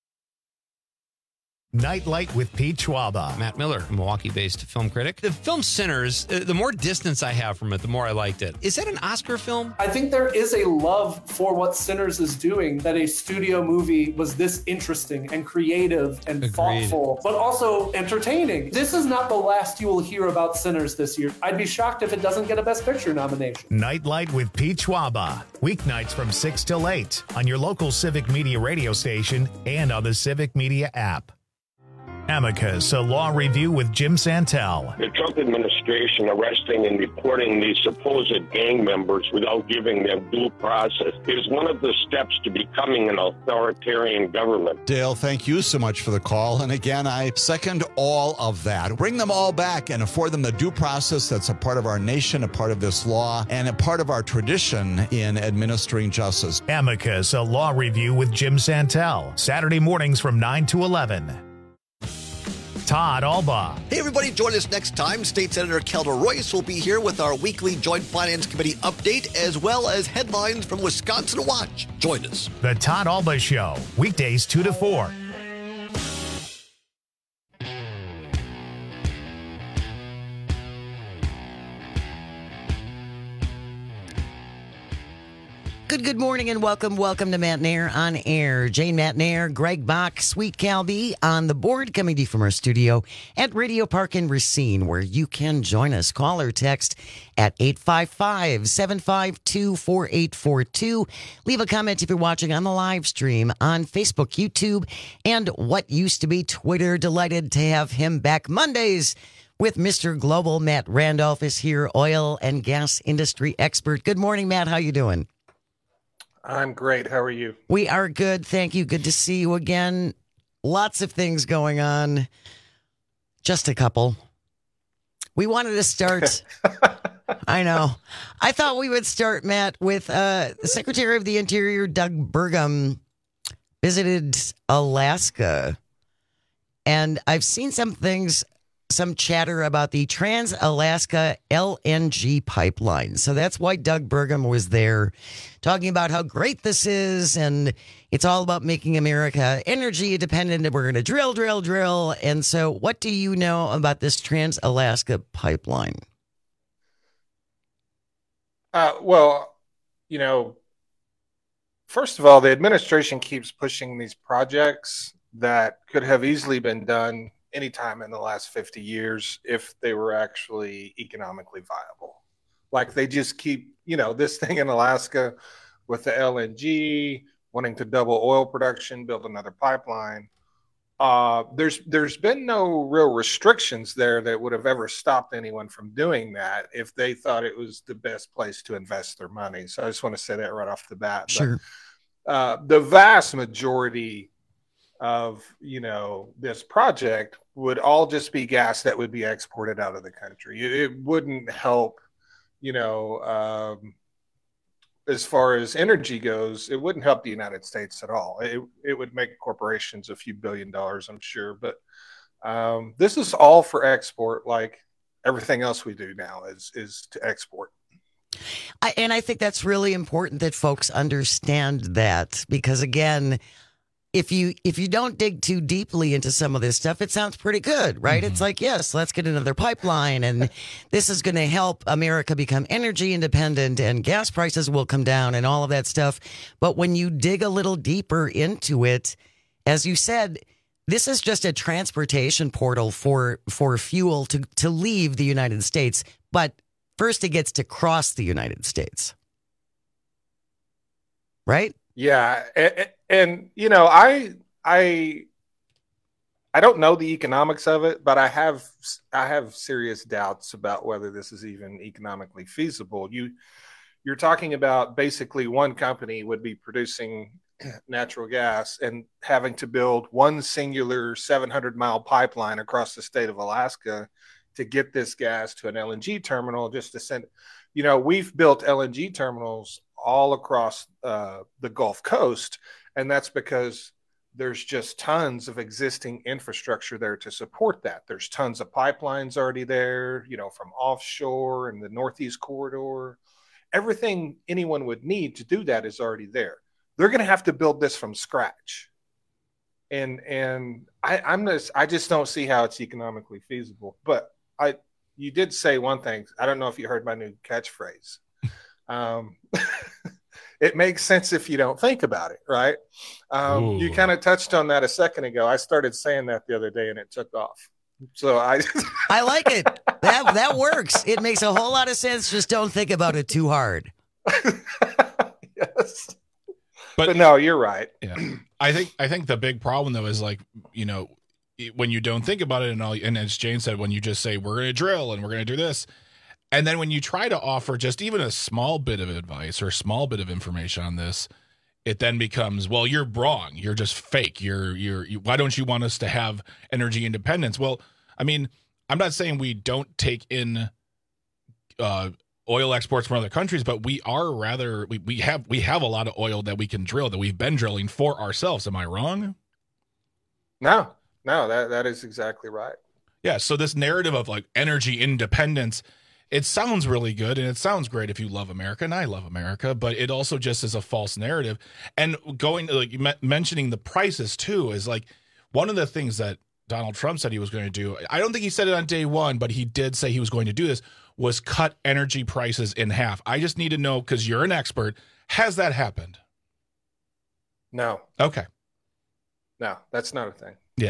Nightlight with Pete Schwaba. Matt Miller, a Milwaukee-based film critic. The film Sinners, uh, the more distance I have from it, the more I liked it. Is that an Oscar film? I think there is a love for what Sinners is doing, that a studio movie was this interesting and creative and Agreed. thoughtful, but also entertaining. This is not the last you will hear about Sinners this year. I'd be shocked if it doesn't get a Best Picture nomination. Nightlight with Pete Schwaba. Weeknights from six till eight on your local Civic Media radio station and on the Civic Media app. Amicus, a law review with Jim Santel. The Trump administration arresting and deporting these supposed gang members without giving them due process is one of the steps to becoming an authoritarian government. Dale, thank you so much for the call. And again, I second all of that. Bring them all back and afford them the due process that's a part of our nation, a part of this law, and a part of our tradition in administering justice. Amicus, a law review with Jim Santel. Saturday mornings from nine to eleven. Todd Alba. Hey, everybody, join us next time. State Senator Kelda Royce will be here with our weekly Joint Finance Committee update, as well as headlines from Wisconsin Watch. Join us. The Todd Alba Show, weekdays two to four. Good, good morning and welcome, welcome to Matt Nair on Air. Jane Matt Nair, Greg Bach, Sweet Cal B on the board, coming to you from our studio at Radio Park in Racine, where you can join us. Call or text at eight five five, seven five two, four eight four two. Leave a comment if you're watching on the live stream on Facebook, YouTube, and what used to be Twitter. Delighted to have him back Mondays with Mister Global. Matt Randolph is here, oil and gas industry expert. Good morning, Matt. How you doing? I'm great. How are you? We are good. Thank you. Good to see you again. Lots of things going on. Just a couple. We wanted to start. I know. I thought we would start, Matt, with uh, the Secretary of the Interior, Doug Burgum, visited Alaska. And I've seen some things, some chatter about the Trans-Alaska L N G pipeline. So that's why Doug Burgum was there, talking about how great this is, and it's all about making America energy independent, and we're going to drill, drill, drill. And so what do you know about this Trans-Alaska pipeline? Uh, well, you know, first of all, the administration keeps pushing these projects that could have easily been done anytime in the last fifty years if they were actually economically viable. Like they just keep, you know, this thing in Alaska with the L N G, wanting to double oil production, build another pipeline. Uh, there's there's been no real restrictions there that would have ever stopped anyone from doing that if they thought it was the best place to invest their money. So I just want to say that right off the bat. Sure. But, uh, the vast majority of, you know, this project would all just be gas that would be exported out of the country. It, it wouldn't help, you know, um, as far as energy goes, it wouldn't help the United States at all. It, it would make corporations a few billion dollars, I'm sure. But um, this is all for export, like everything else we do now is, is to export. I, and I think that's really important that folks understand that, because, again, If you if you don't dig too deeply into some of this stuff, it sounds pretty good, right? Mm-hmm. It's like, yes, let's get another pipeline, and this is going to help America become energy independent, and gas prices will come down and all of that stuff. But when you dig a little deeper into it, as you said, this is just a transportation portal for for fuel to, to leave the United States. But first it gets to cross the United States, right? Yeah, and, and you know, I I I don't know the economics of it, but I have I have serious doubts about whether this is even economically feasible. You you're talking about basically one company would be producing natural gas and having to build one singular seven hundred mile pipeline across the state of Alaska to get this gas to an L N G terminal just to send. You know, we've built L N G terminals all across uh, the Gulf Coast, and that's because there's just tons of existing infrastructure there to support that. There's tons of pipelines already there, you know, from offshore and the Northeast Corridor. Everything anyone would need to do that is already there. They're going to have to build this from scratch. And and I, I'm just, I just don't see how it's economically feasible. But I, you did say one thing. I don't know if you heard my new catchphrase. Um, it makes sense if you don't think about it, right? Um, you kind of touched on that a second ago. I started saying that the other day and it took off. So I I like it. That that works. It makes a whole lot of sense. Just don't think about it too hard. Yes. But, but no, you're right. Yeah. I think I think the big problem though is, like, you know, when you don't think about it, and all, and as Jane said, when you just say we're going to drill and we're going to do this, and then when you try to offer just even a small bit of advice or a small bit of information on this, it then becomes, well, you're wrong. You're just fake. You're you're. You, why don't you want us to have energy independence? Well, I mean, I'm not saying we don't take in uh, oil exports from other countries, but we are rather we, we have we have a lot of oil that we can drill that we've been drilling for ourselves. Am I wrong? No. No, that that is exactly right. Yeah, so this narrative of like energy independence, it sounds really good and it sounds great if you love America, and I love America, but it also just is a false narrative. And going like you mentioning the prices too is like one of the things that Donald Trump said he was going to do. I don't think he said it on day one, but he did say he was going to do this, was cut energy prices in half. I just need to know, because you're an expert, has that happened? No. Okay. No, that's not a thing. Yeah.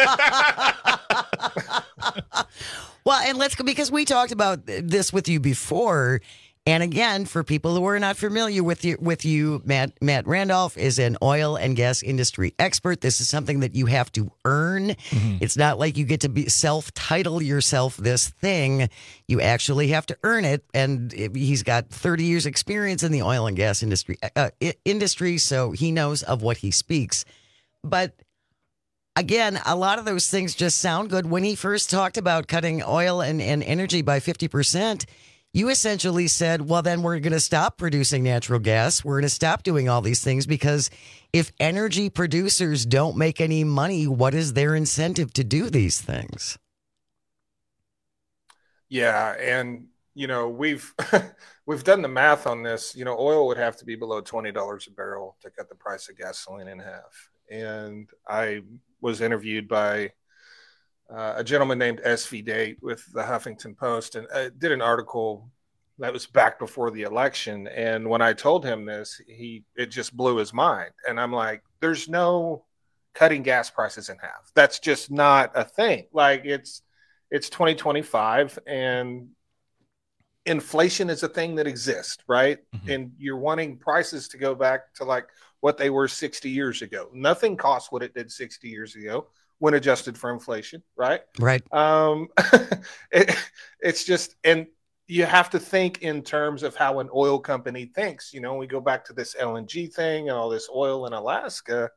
Well, and let's go, because we talked about this with you before. And again, for people who are not familiar with you, with you, Matt Matt Randolph is an oil and gas industry expert. This is something that you have to earn. Mm-hmm. It's not like you get to be self-title yourself this thing. You actually have to earn it. And he's got thirty years experience in the oil and gas industry uh, industry, so he knows of what he speaks. But again, a lot of those things just sound good. When he first talked about cutting oil and, and energy by fifty percent, you essentially said, well, then we're going to stop producing natural gas. We're going to stop doing all these things, because if energy producers don't make any money, what is their incentive to do these things? Yeah, and, you know, we've we've done the math on this. You know, oil would have to be below twenty dollars a barrel to cut the price of gasoline in half. And I was interviewed by uh, a gentleman named S V Date with the Huffington Post, and uh, did an article that was back before the election. And when I told him this, he it just blew his mind. And I'm like, there's no cutting gas prices in half. That's just not a thing. Like it's it's twenty twenty-five, and inflation is a thing that exists, right? Mm-hmm. And you're wanting prices to go back to like what they were sixty years ago. Nothing costs what it did sixty years ago when adjusted for inflation, right? Right. Um, it, it's just, and you have to think in terms of how an oil company thinks. You know, we go back to this L N G thing and all this oil in Alaska.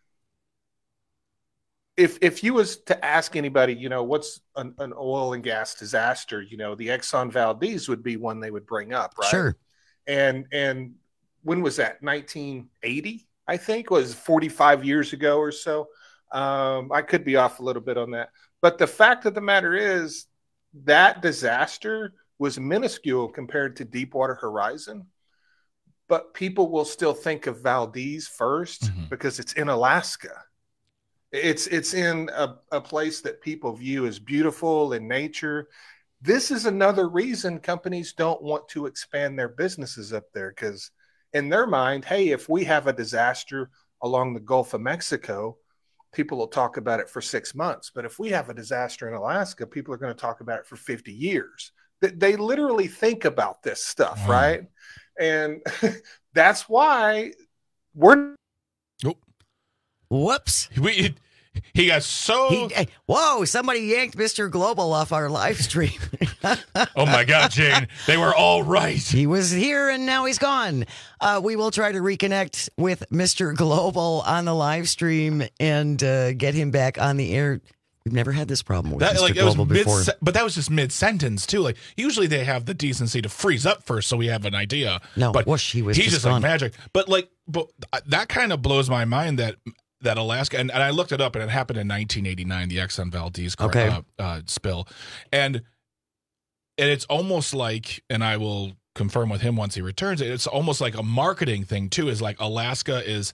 If if you was to ask anybody, you know, what's an, an oil and gas disaster, you know, the Exxon Valdez would be one they would bring up, right? Sure. And and when was that? nineteen eighty, I think, was forty-five years ago or so. Um, I could be off a little bit on that. But the fact of the matter is that disaster was minuscule compared to Deepwater Horizon. But people will still think of Valdez first mm-hmm. because it's in Alaska. It's it's in a, a place that people view as beautiful in nature. This is another reason companies don't want to expand their businesses up there, because in their mind, hey, if we have a disaster along the Gulf of Mexico, people will talk about it for six months. But if we have a disaster in Alaska, people are going to talk about it for fifty years. They, they literally think about this stuff, wow. right? And that's why we're. Oh. Whoops. We, he got so. He, whoa, somebody yanked Mister Global off our live stream. Oh, my God, Jane. They were all right. He was here and now he's gone. Uh, we will try to reconnect with Mister Global on the live stream and uh, get him back on the air. We've never had this problem with that, Mister like, Global it was before. Mid, but that was just mid-sentence, too. Like, usually they have the decency to freeze up first so we have an idea. No, but whoosh, he was he's just just gone. like magic. But, like, but that kind of blows my mind that that Alaska, and, and I looked it up, and it happened in nineteen eighty-nine, the Exxon Valdez okay. uh, uh, spill. And, and it's almost like, and I will confirm with him once he returns, it's almost like a marketing thing, too, is like Alaska is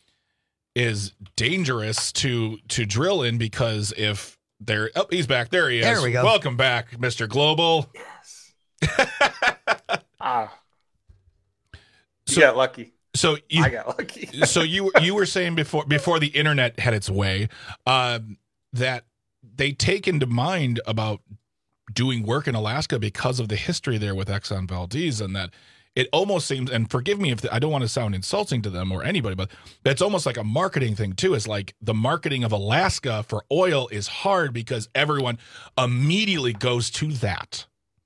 is dangerous to to drill in, because if There, oh, he's back. There he is. There we go. Welcome back, Mister Global. Yes. ah, you so, got lucky. So you, I got lucky. so you you were saying before before the internet had its way um, that they take into mind about doing work in Alaska because of the history there with Exxon Valdez, and that it almost seems, and forgive me if the, I don't want to sound insulting to them or anybody, but it's almost like a marketing thing too. It's like the marketing of Alaska for oil is hard because everyone immediately goes to that.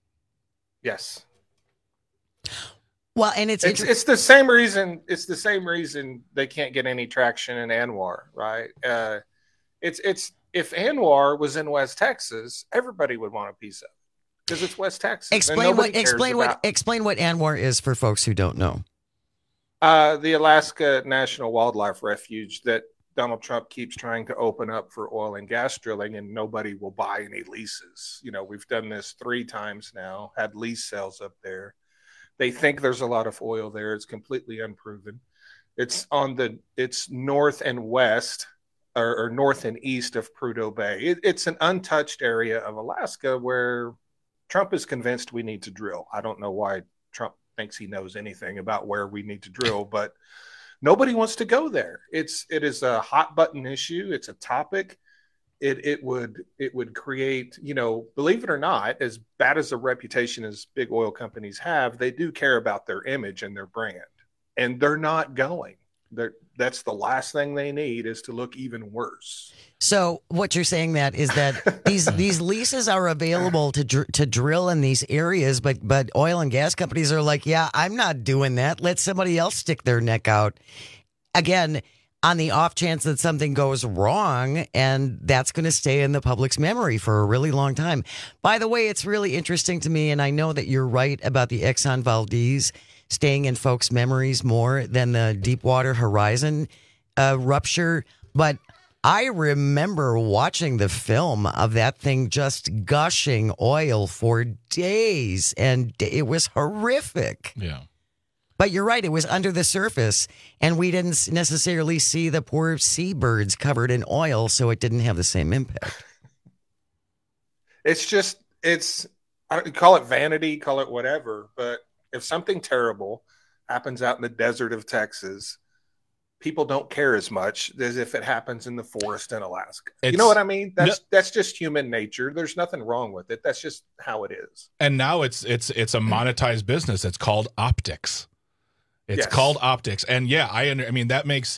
Yes. Well, and it's, it's it's the same reason it's the same reason they can't get any traction in ANWR, right? Uh, it's it's if ANWR was in West Texas, everybody would want a piece of it because it's West Texas. Explain what explain what explain what ANWR is for folks who don't know. Uh, the Alaska National Wildlife Refuge that Donald Trump keeps trying to open up for oil and gas drilling, and nobody will buy any leases. You know, we've done this three times now, had lease sales up there. They think there's a lot of oil there. It's completely unproven. It's on the it's north and west, or, or north and east of Prudhoe Bay. It, it's an untouched area of Alaska where Trump is convinced we need to drill. I don't know why Trump thinks he knows anything about where we need to drill, but nobody wants to go there. It's it is a hot button issue. It's a topic. It it would it would create, you know, believe it or not, as bad as a reputation as big oil companies have, they do care about their image and their brand, and they're not going. They're, that's the last thing they need is to look even worse. So what you're saying, Matt, is that these these leases are available to dr- to drill in these areas, but but oil and gas companies are like, yeah, I'm not doing that. Let somebody else stick their neck out. Again, on the off chance that something goes wrong, and that's going to stay in the public's memory for a really long time. By the way, it's really interesting to me, and I know that you're right about the Exxon Valdez staying in folks' memories more than the Deepwater Horizon uh, rupture, but I remember watching the film of that thing just gushing oil for days, and it was horrific. Yeah. But you're right, it was under the surface, and we didn't necessarily see the poor seabirds covered in oil, so it didn't have the same impact. It's just, it's, I call it vanity, call it whatever, but if something terrible happens out in the desert of Texas, people don't care as much as if it happens in the forest in Alaska. It's, you know what I mean? That's no, that's just human nature. There's nothing wrong with it. That's just how it is. And now it's it's it's a monetized business. It's called optics. It's yes. called optics. And yeah, I I mean, that makes,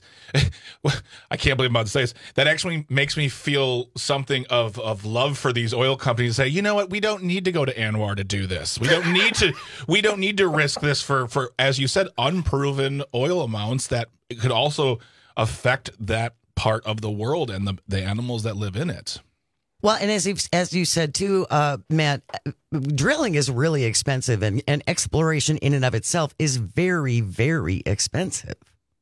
I can't believe I'm about to say this, that actually makes me feel something of, of love for these oil companies. Say, you know what, we don't need to go to ANWR to do this. We don't need to, we don't need to risk this for, for, as you said, unproven oil amounts that could also affect that part of the world and the, the animals that live in it. Well, and as, you've, as you said, too, uh, Matt, drilling is really expensive, and, and exploration in and of itself is very, very expensive.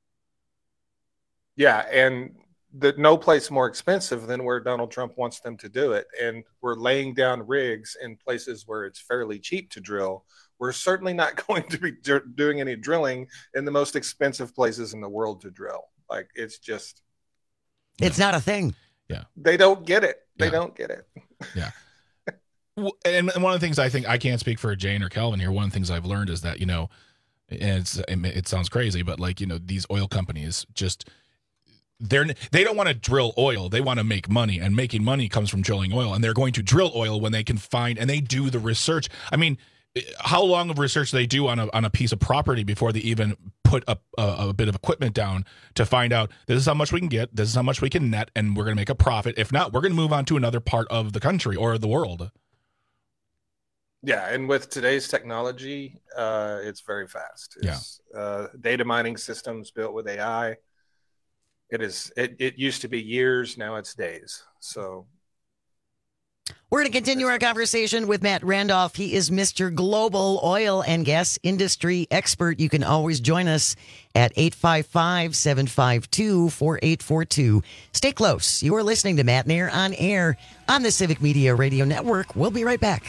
Yeah, and the, no place more expensive than where Donald Trump wants them to do it. And we're laying down rigs in places where it's fairly cheap to drill. We're certainly not going to be d- doing any drilling in the most expensive places in the world to drill. Like, it's just... It's not a thing. Yeah. They don't get it. They Yeah. don't get it. Yeah. And one of the things I think, I can't speak for Jane or Calvin here, one of the things I've learned is that, you know, and it's, it sounds crazy, but like, you know, these oil companies just, they're, they don't want to drill oil. They want to make money, and making money comes from drilling oil. And they're going to drill oil when they can find, and they do the research. I mean, how long of research do they do on a on a piece of property before they even put a, a, a bit of equipment down to find out this is how much we can get, this is how much we can net, and we're going to make a profit. If not, we're going to move on to another part of the country or the world. Yeah, and with today's technology, uh, it's very fast. It's, yeah. Uh, data mining systems built with A I. It is. It, it used to be years, now it's days. So we're going to continue our conversation with Matt Randolph. He is Mister Global Oil and Gas Industry Expert. You can always join us at eight five five, seven five two, four eight four two. Stay close. You are listening to Matt Nair on air on the Civic Media Radio Network. We'll be right back.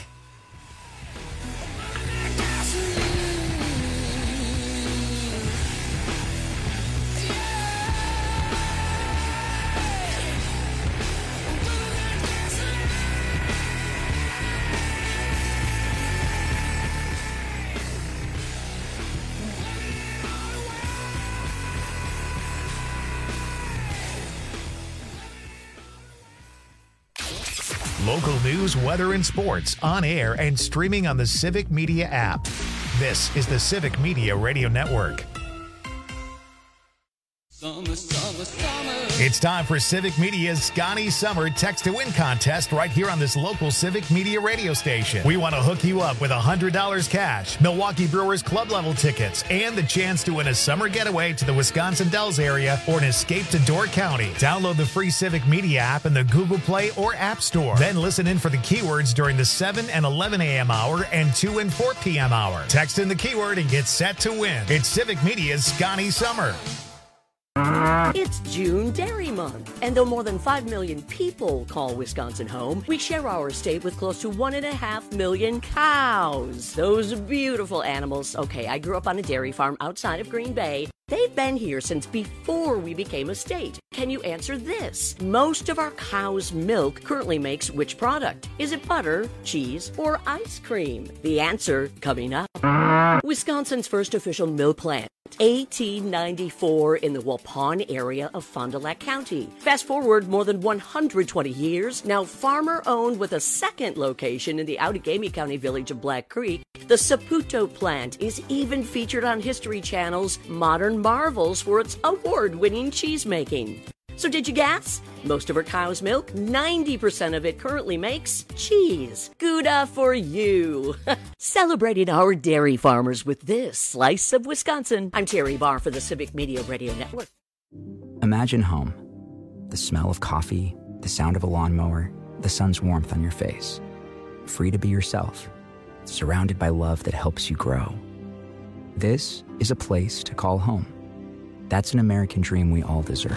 Local news, weather, and sports on air and streaming on the Civic Media app. This is the Civic Media Radio Network. Summer, summer, summer. It's time for Civic Media's Scotty Summer Text to Win contest right here on this local Civic Media radio station. We want to hook you up with one hundred dollars cash, Milwaukee Brewers club level tickets, and the chance to win a summer getaway to the Wisconsin Dells area or an escape to Door County. Download the free Civic Media app in the Google Play or App Store. Then listen in for the keywords during the seven and eleven a.m. hour and two and four p.m. hour. Text in the keyword and get set to win. It's Civic Media's Scotty Summer. It's June Dairy Month, and though more than five million people call Wisconsin home, we share our state with close to one and a half million cows. Those beautiful animals. Okay, I grew up on a dairy farm outside of Green Bay. They've been here since before we became a state. Can you answer this? Most of our cow's milk currently makes which product? Is it butter, cheese, or ice cream? The answer coming up. Wisconsin's first official milk plant. eighteen ninety-four in the Waupun area of Fond du Lac County. Fast forward more than one hundred twenty years, now farmer-owned with a second location in the Outagamie County village of Black Creek, the Saputo plant is even featured on History Channel's Modern Marvels for its award-winning cheese-making. So did you guess? Most of our cow's milk, ninety percent of it currently makes cheese. Gouda for you. Celebrating our dairy farmers with this slice of Wisconsin. I'm Terry Barr for the Civic Media Radio Network. Imagine home. The smell of coffee, the sound of a lawnmower, the sun's warmth on your face. Free to be yourself. Surrounded by love that helps you grow. This is a place to call home. That's an American dream we all deserve.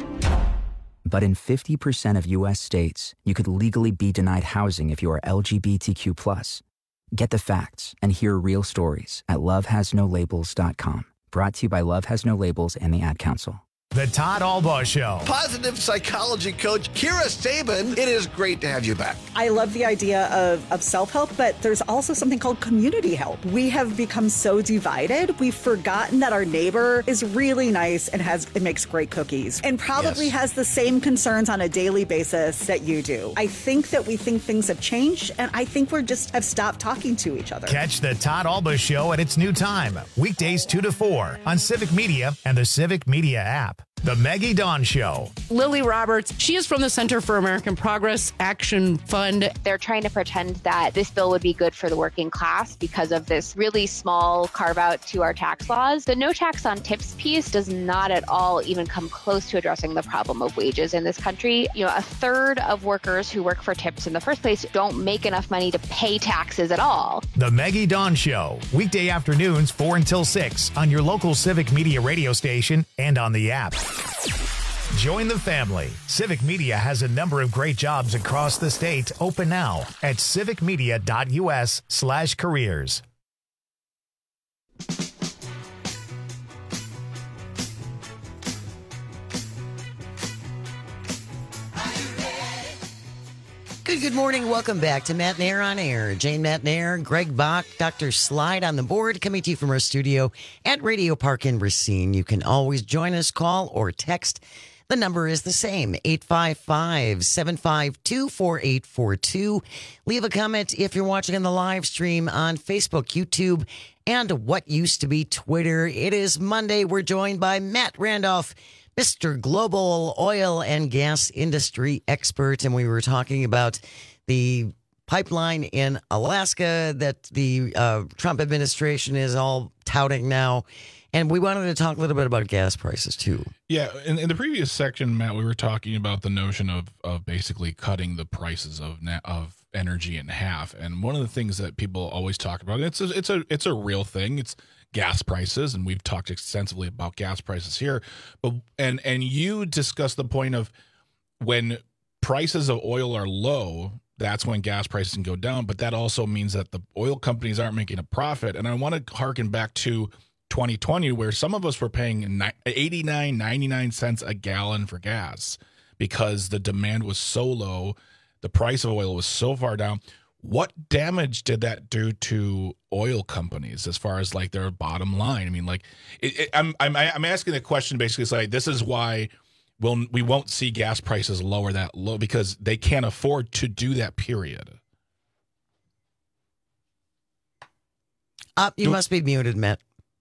But in fifty percent of U S states, you could legally be denied housing if you are L G B T Q plus. Get the facts and hear real stories at love has no labels dot com. Brought to you by Love Has No Labels and the Ad Council. The Todd Albaugh Show. Positive psychology coach Kira Sabin, it is great to have you back. I love the idea of, of self-help, but there's also something called community help. We have become so divided, we've forgotten that our neighbor is really nice and has and makes great cookies and probably yes. has the same concerns on a daily basis that you do. I think that we think things have changed, and I think we're just have stopped talking to each other. Catch the Todd Albaugh Show at its new time, weekdays two to four on Civic Media and the Civic Media app. The Maggie Dawn Show. Lily Roberts, she is from the Center for American Progress Action Fund. They're trying to pretend that this bill would be good for the working class because of this really small carve out to our tax laws. The no tax on tips piece does not at all even come close to addressing the problem of wages in this country. You know, a third of workers who work for tips in the first place don't make enough money to pay taxes at all. The Maggie Dawn Show, weekday afternoons four until six on your local Civic Media radio station and on the app. Join the family. Civic Media has a number of great jobs across the state open now at civicmedia.us slash careers. Good, good morning. Welcome back to Matt Nair on Air. Jane Matt Nair, Greg Bach, Doctor Slide on the board, coming to you from our studio at Radio Park in Racine. You can always join us, call or text. The number is the same, eight five five, seven five two, four eight four two. Leave a comment if you're watching on the live stream on Facebook, YouTube, and what used to be Twitter. It is Monday. We're joined by Matt Randolph, Mister Global Oil and Gas Industry Expert, and we were talking about the pipeline in Alaska that the uh, Trump administration is all touting now. And we wanted to talk a little bit about gas prices, too. Yeah, in, in the previous section, Matt, we were talking about the notion of, of basically cutting the prices of na- of energy in half. And one of the things that people always talk about, it's a, it's a it's a real thing. It's gas prices, and we've talked extensively about gas prices here. But and and you discussed the point of when prices of oil are low, that's when gas prices can go down. But that also means that the oil companies aren't making a profit. And I want to harken back to twenty twenty, where some of us were paying eighty-nine, ninety-nine cents a gallon for gas because the demand was so low, the price of oil was so far down. What damage did that do to oil companies as far as like their bottom line? I mean, like, it, it, I'm I'm I'm asking the question basically. It's like, this is why we'll we won't see gas prices lower that low, because they can't afford to do that. Period. Uh, you must be muted, Matt.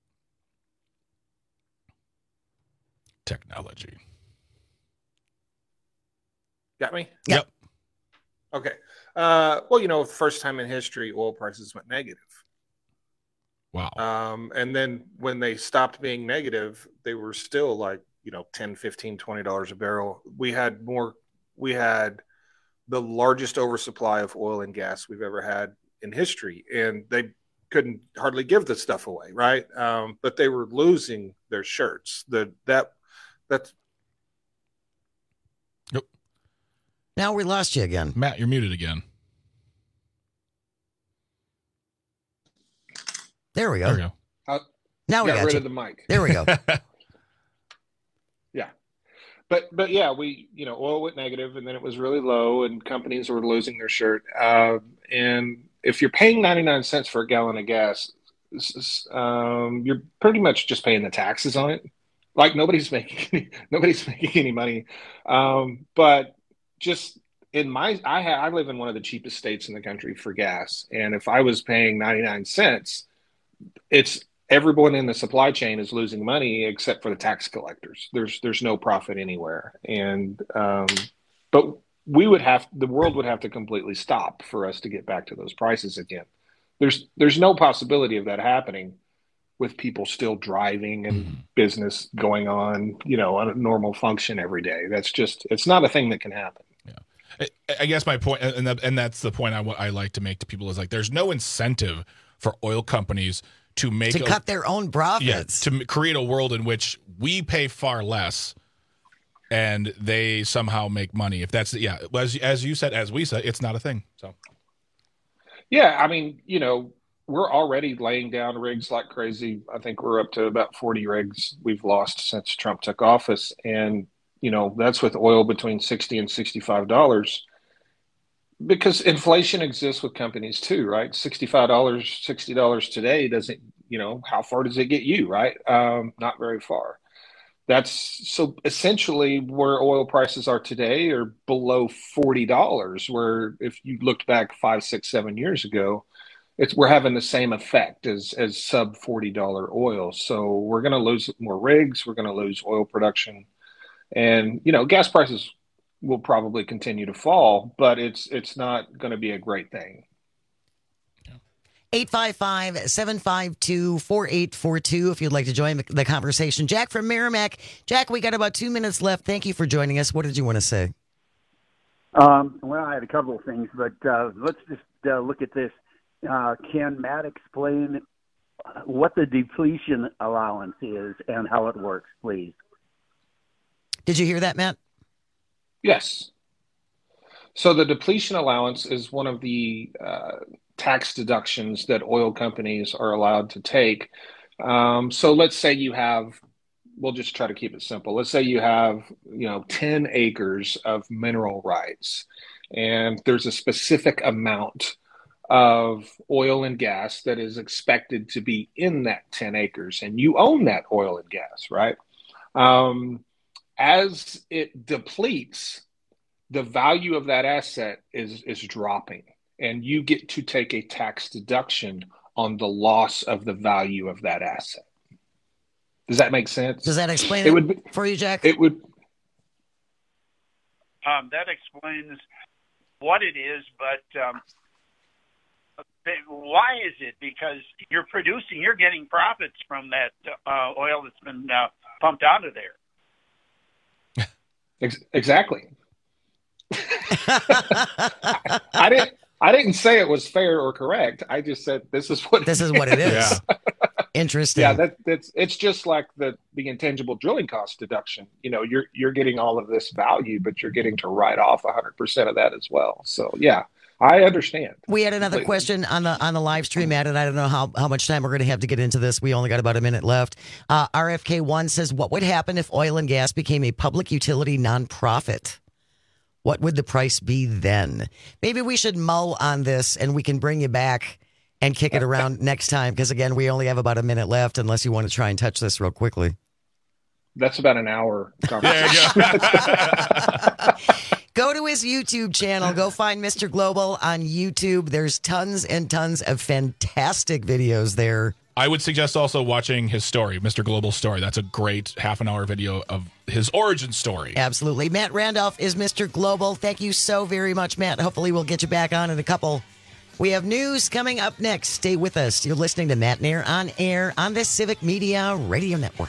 Technology. Got me? Yep. Okay. Uh, well, you know, first time in history, oil prices went negative. Wow. Um, and then when they stopped being negative, they were still like, you know, ten, fifteen, twenty dollars a barrel. We had more, we had the largest oversupply of oil and gas we've ever had in history. And they couldn't hardly give the stuff away. Right. Um, but they were losing their shirts. The, that, that's, Now we lost you again. Matt, you're muted again. There we go. There we go. Uh, now we got, got rid you. of the mic. There we go. Yeah. But, but yeah, we, you know, oil went negative and then it was really low and companies were losing their shirt. Uh, and if you're paying ninety-nine cents for a gallon of gas, um, you're pretty much just paying the taxes on it. Like nobody's making, nobody's making any money. Um, but just in my, I ha, I live in one of the cheapest states in the country for gas. And if I was paying ninety-nine cents, it's everyone in the supply chain is losing money except for the tax collectors. There's, there's no profit anywhere. And, um, but we would have, the world would have to completely stop for us to get back to those prices again. There's, there's no possibility of that happening with people still driving and mm-hmm. business going on, you know, on a normal function every day. That's just, it's not a thing that can happen. Yeah. I, I guess my point, and that, and that's the point I, I like to make to people is like, there's no incentive for oil companies to make to a, cut their own profits. Yeah, to create a world in which we pay far less and they somehow make money. If that's, yeah, as, as you said, as we said, it's not a thing. So, yeah, I mean, you know, we're already laying down rigs like crazy. I think we're up to about forty rigs we've lost since Trump took office. And, you know, that's with oil between sixty and sixty-five dollars. Because inflation exists with companies too, right? sixty-five dollars, sixty dollars today doesn't, you know, how far does it get you, right? Um, not very far. That's so essentially where oil prices are today are below forty dollars, where if you looked back five, six, seven years ago, it's we're having the same effect as as sub forty dollars oil. So we're going to lose more rigs. We're going to lose oil production. And, you know, gas prices will probably continue to fall, but it's it's not going to be a great thing. eight five five, seven five two, four eight four two if you'd like to join the conversation. Jack from Merrimack. Jack, we got about two minutes left. Thank you for joining us. What did you want to say? Um, well, I had a couple of things, but uh, let's just uh, look at this. Uh, can Matt explain what the depletion allowance is and how it works, please? Did you hear that, Matt? Yes. So the depletion allowance is one of the uh, tax deductions that oil companies are allowed to take. Um, so let's say you have, we'll just try to keep it simple. Let's say you have, you know, ten acres of mineral rights, and there's a specific amount of oil and gas that is expected to be in that ten acres, and you own that oil and gas, right? Um, as it depletes, the value of that asset is is dropping, and you get to take a tax deduction on the loss of the value of that asset. Does that make sense? Does that explain it, it would be, for you, Jack? It would. Um, that explains what it is, but um, why is it? Because you're producing, you're getting profits from that uh, oil that's been uh, pumped out of there. Exactly. I, I didn't. I didn't say it was fair or correct. I just said this is what. This is what it is. Yeah. Interesting. Yeah, that, that's. It's just like the the intangible drilling cost deduction. You know, you're you're getting all of this value, but you're getting to write off one hundred percent of that as well. So yeah, I understand. We had another completely. question on the on the live stream, Matt, and I don't know how, how much time we're going to have to get into this. We only got about a minute left. Uh, R F K one says, what would happen if oil and gas became a public utility nonprofit? What would the price be then? Maybe we should mull on this, and we can bring you back and kick it around next time, because, again, we only have about a minute left, unless you want to try and touch this real quickly. That's about an hour conversation. Go to his YouTube channel. Go find Mister Global on YouTube. There's tons and tons of fantastic videos there. I would suggest also watching his story, Mister Global's story. That's a great half an hour video of his origin story. Absolutely. Matt Randolph is Mister Global. Thank you so very much, Matt. Hopefully we'll get you back on in a couple. We have news coming up next. Stay with us. You're listening to Matt Nair on air on the Civic Media Radio Network.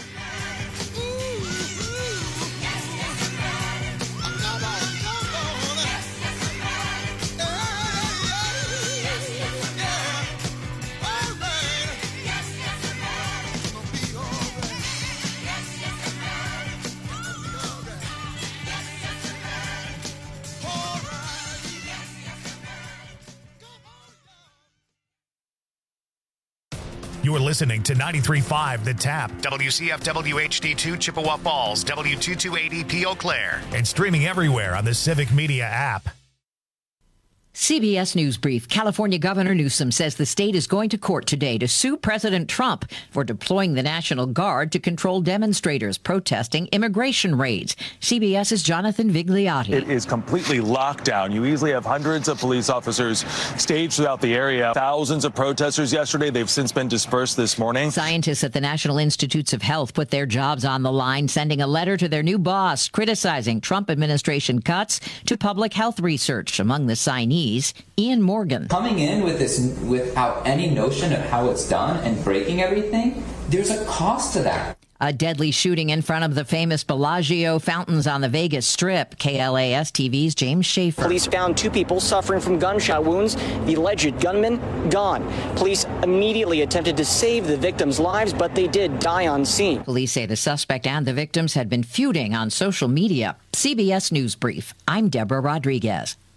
You are listening to ninety-three point five The Tap, W C F W H D two Chippewa Falls, W two twenty-eight E P Eau Claire, and streaming everywhere on the Civic Media app. C B S News Brief. California Governor Newsom says the state is going to court today to sue President Trump for deploying the National Guard to control demonstrators protesting immigration raids. CBS's Jonathan Vigliotti. It is completely locked down. You easily have hundreds of police officers staged throughout the area. Thousands of protesters yesterday. They've since been dispersed this morning. Scientists at the National Institutes of Health put their jobs on the line, sending a letter to their new boss criticizing Trump administration cuts to public health research. Among the signees, Ian Morgan. Coming in with this without any notion of how it's done and breaking everything, there's a cost to that. A deadly shooting in front of the famous Bellagio fountains on the Vegas Strip. K L A S T V's James Schaefer. Police found two people suffering from gunshot wounds. The alleged gunman gone. Police immediately attempted to save the victims' lives, but they did die on scene. Police say the suspect and the victims had been feuding on social media. C B S News Brief. I'm Deborah Rodriguez.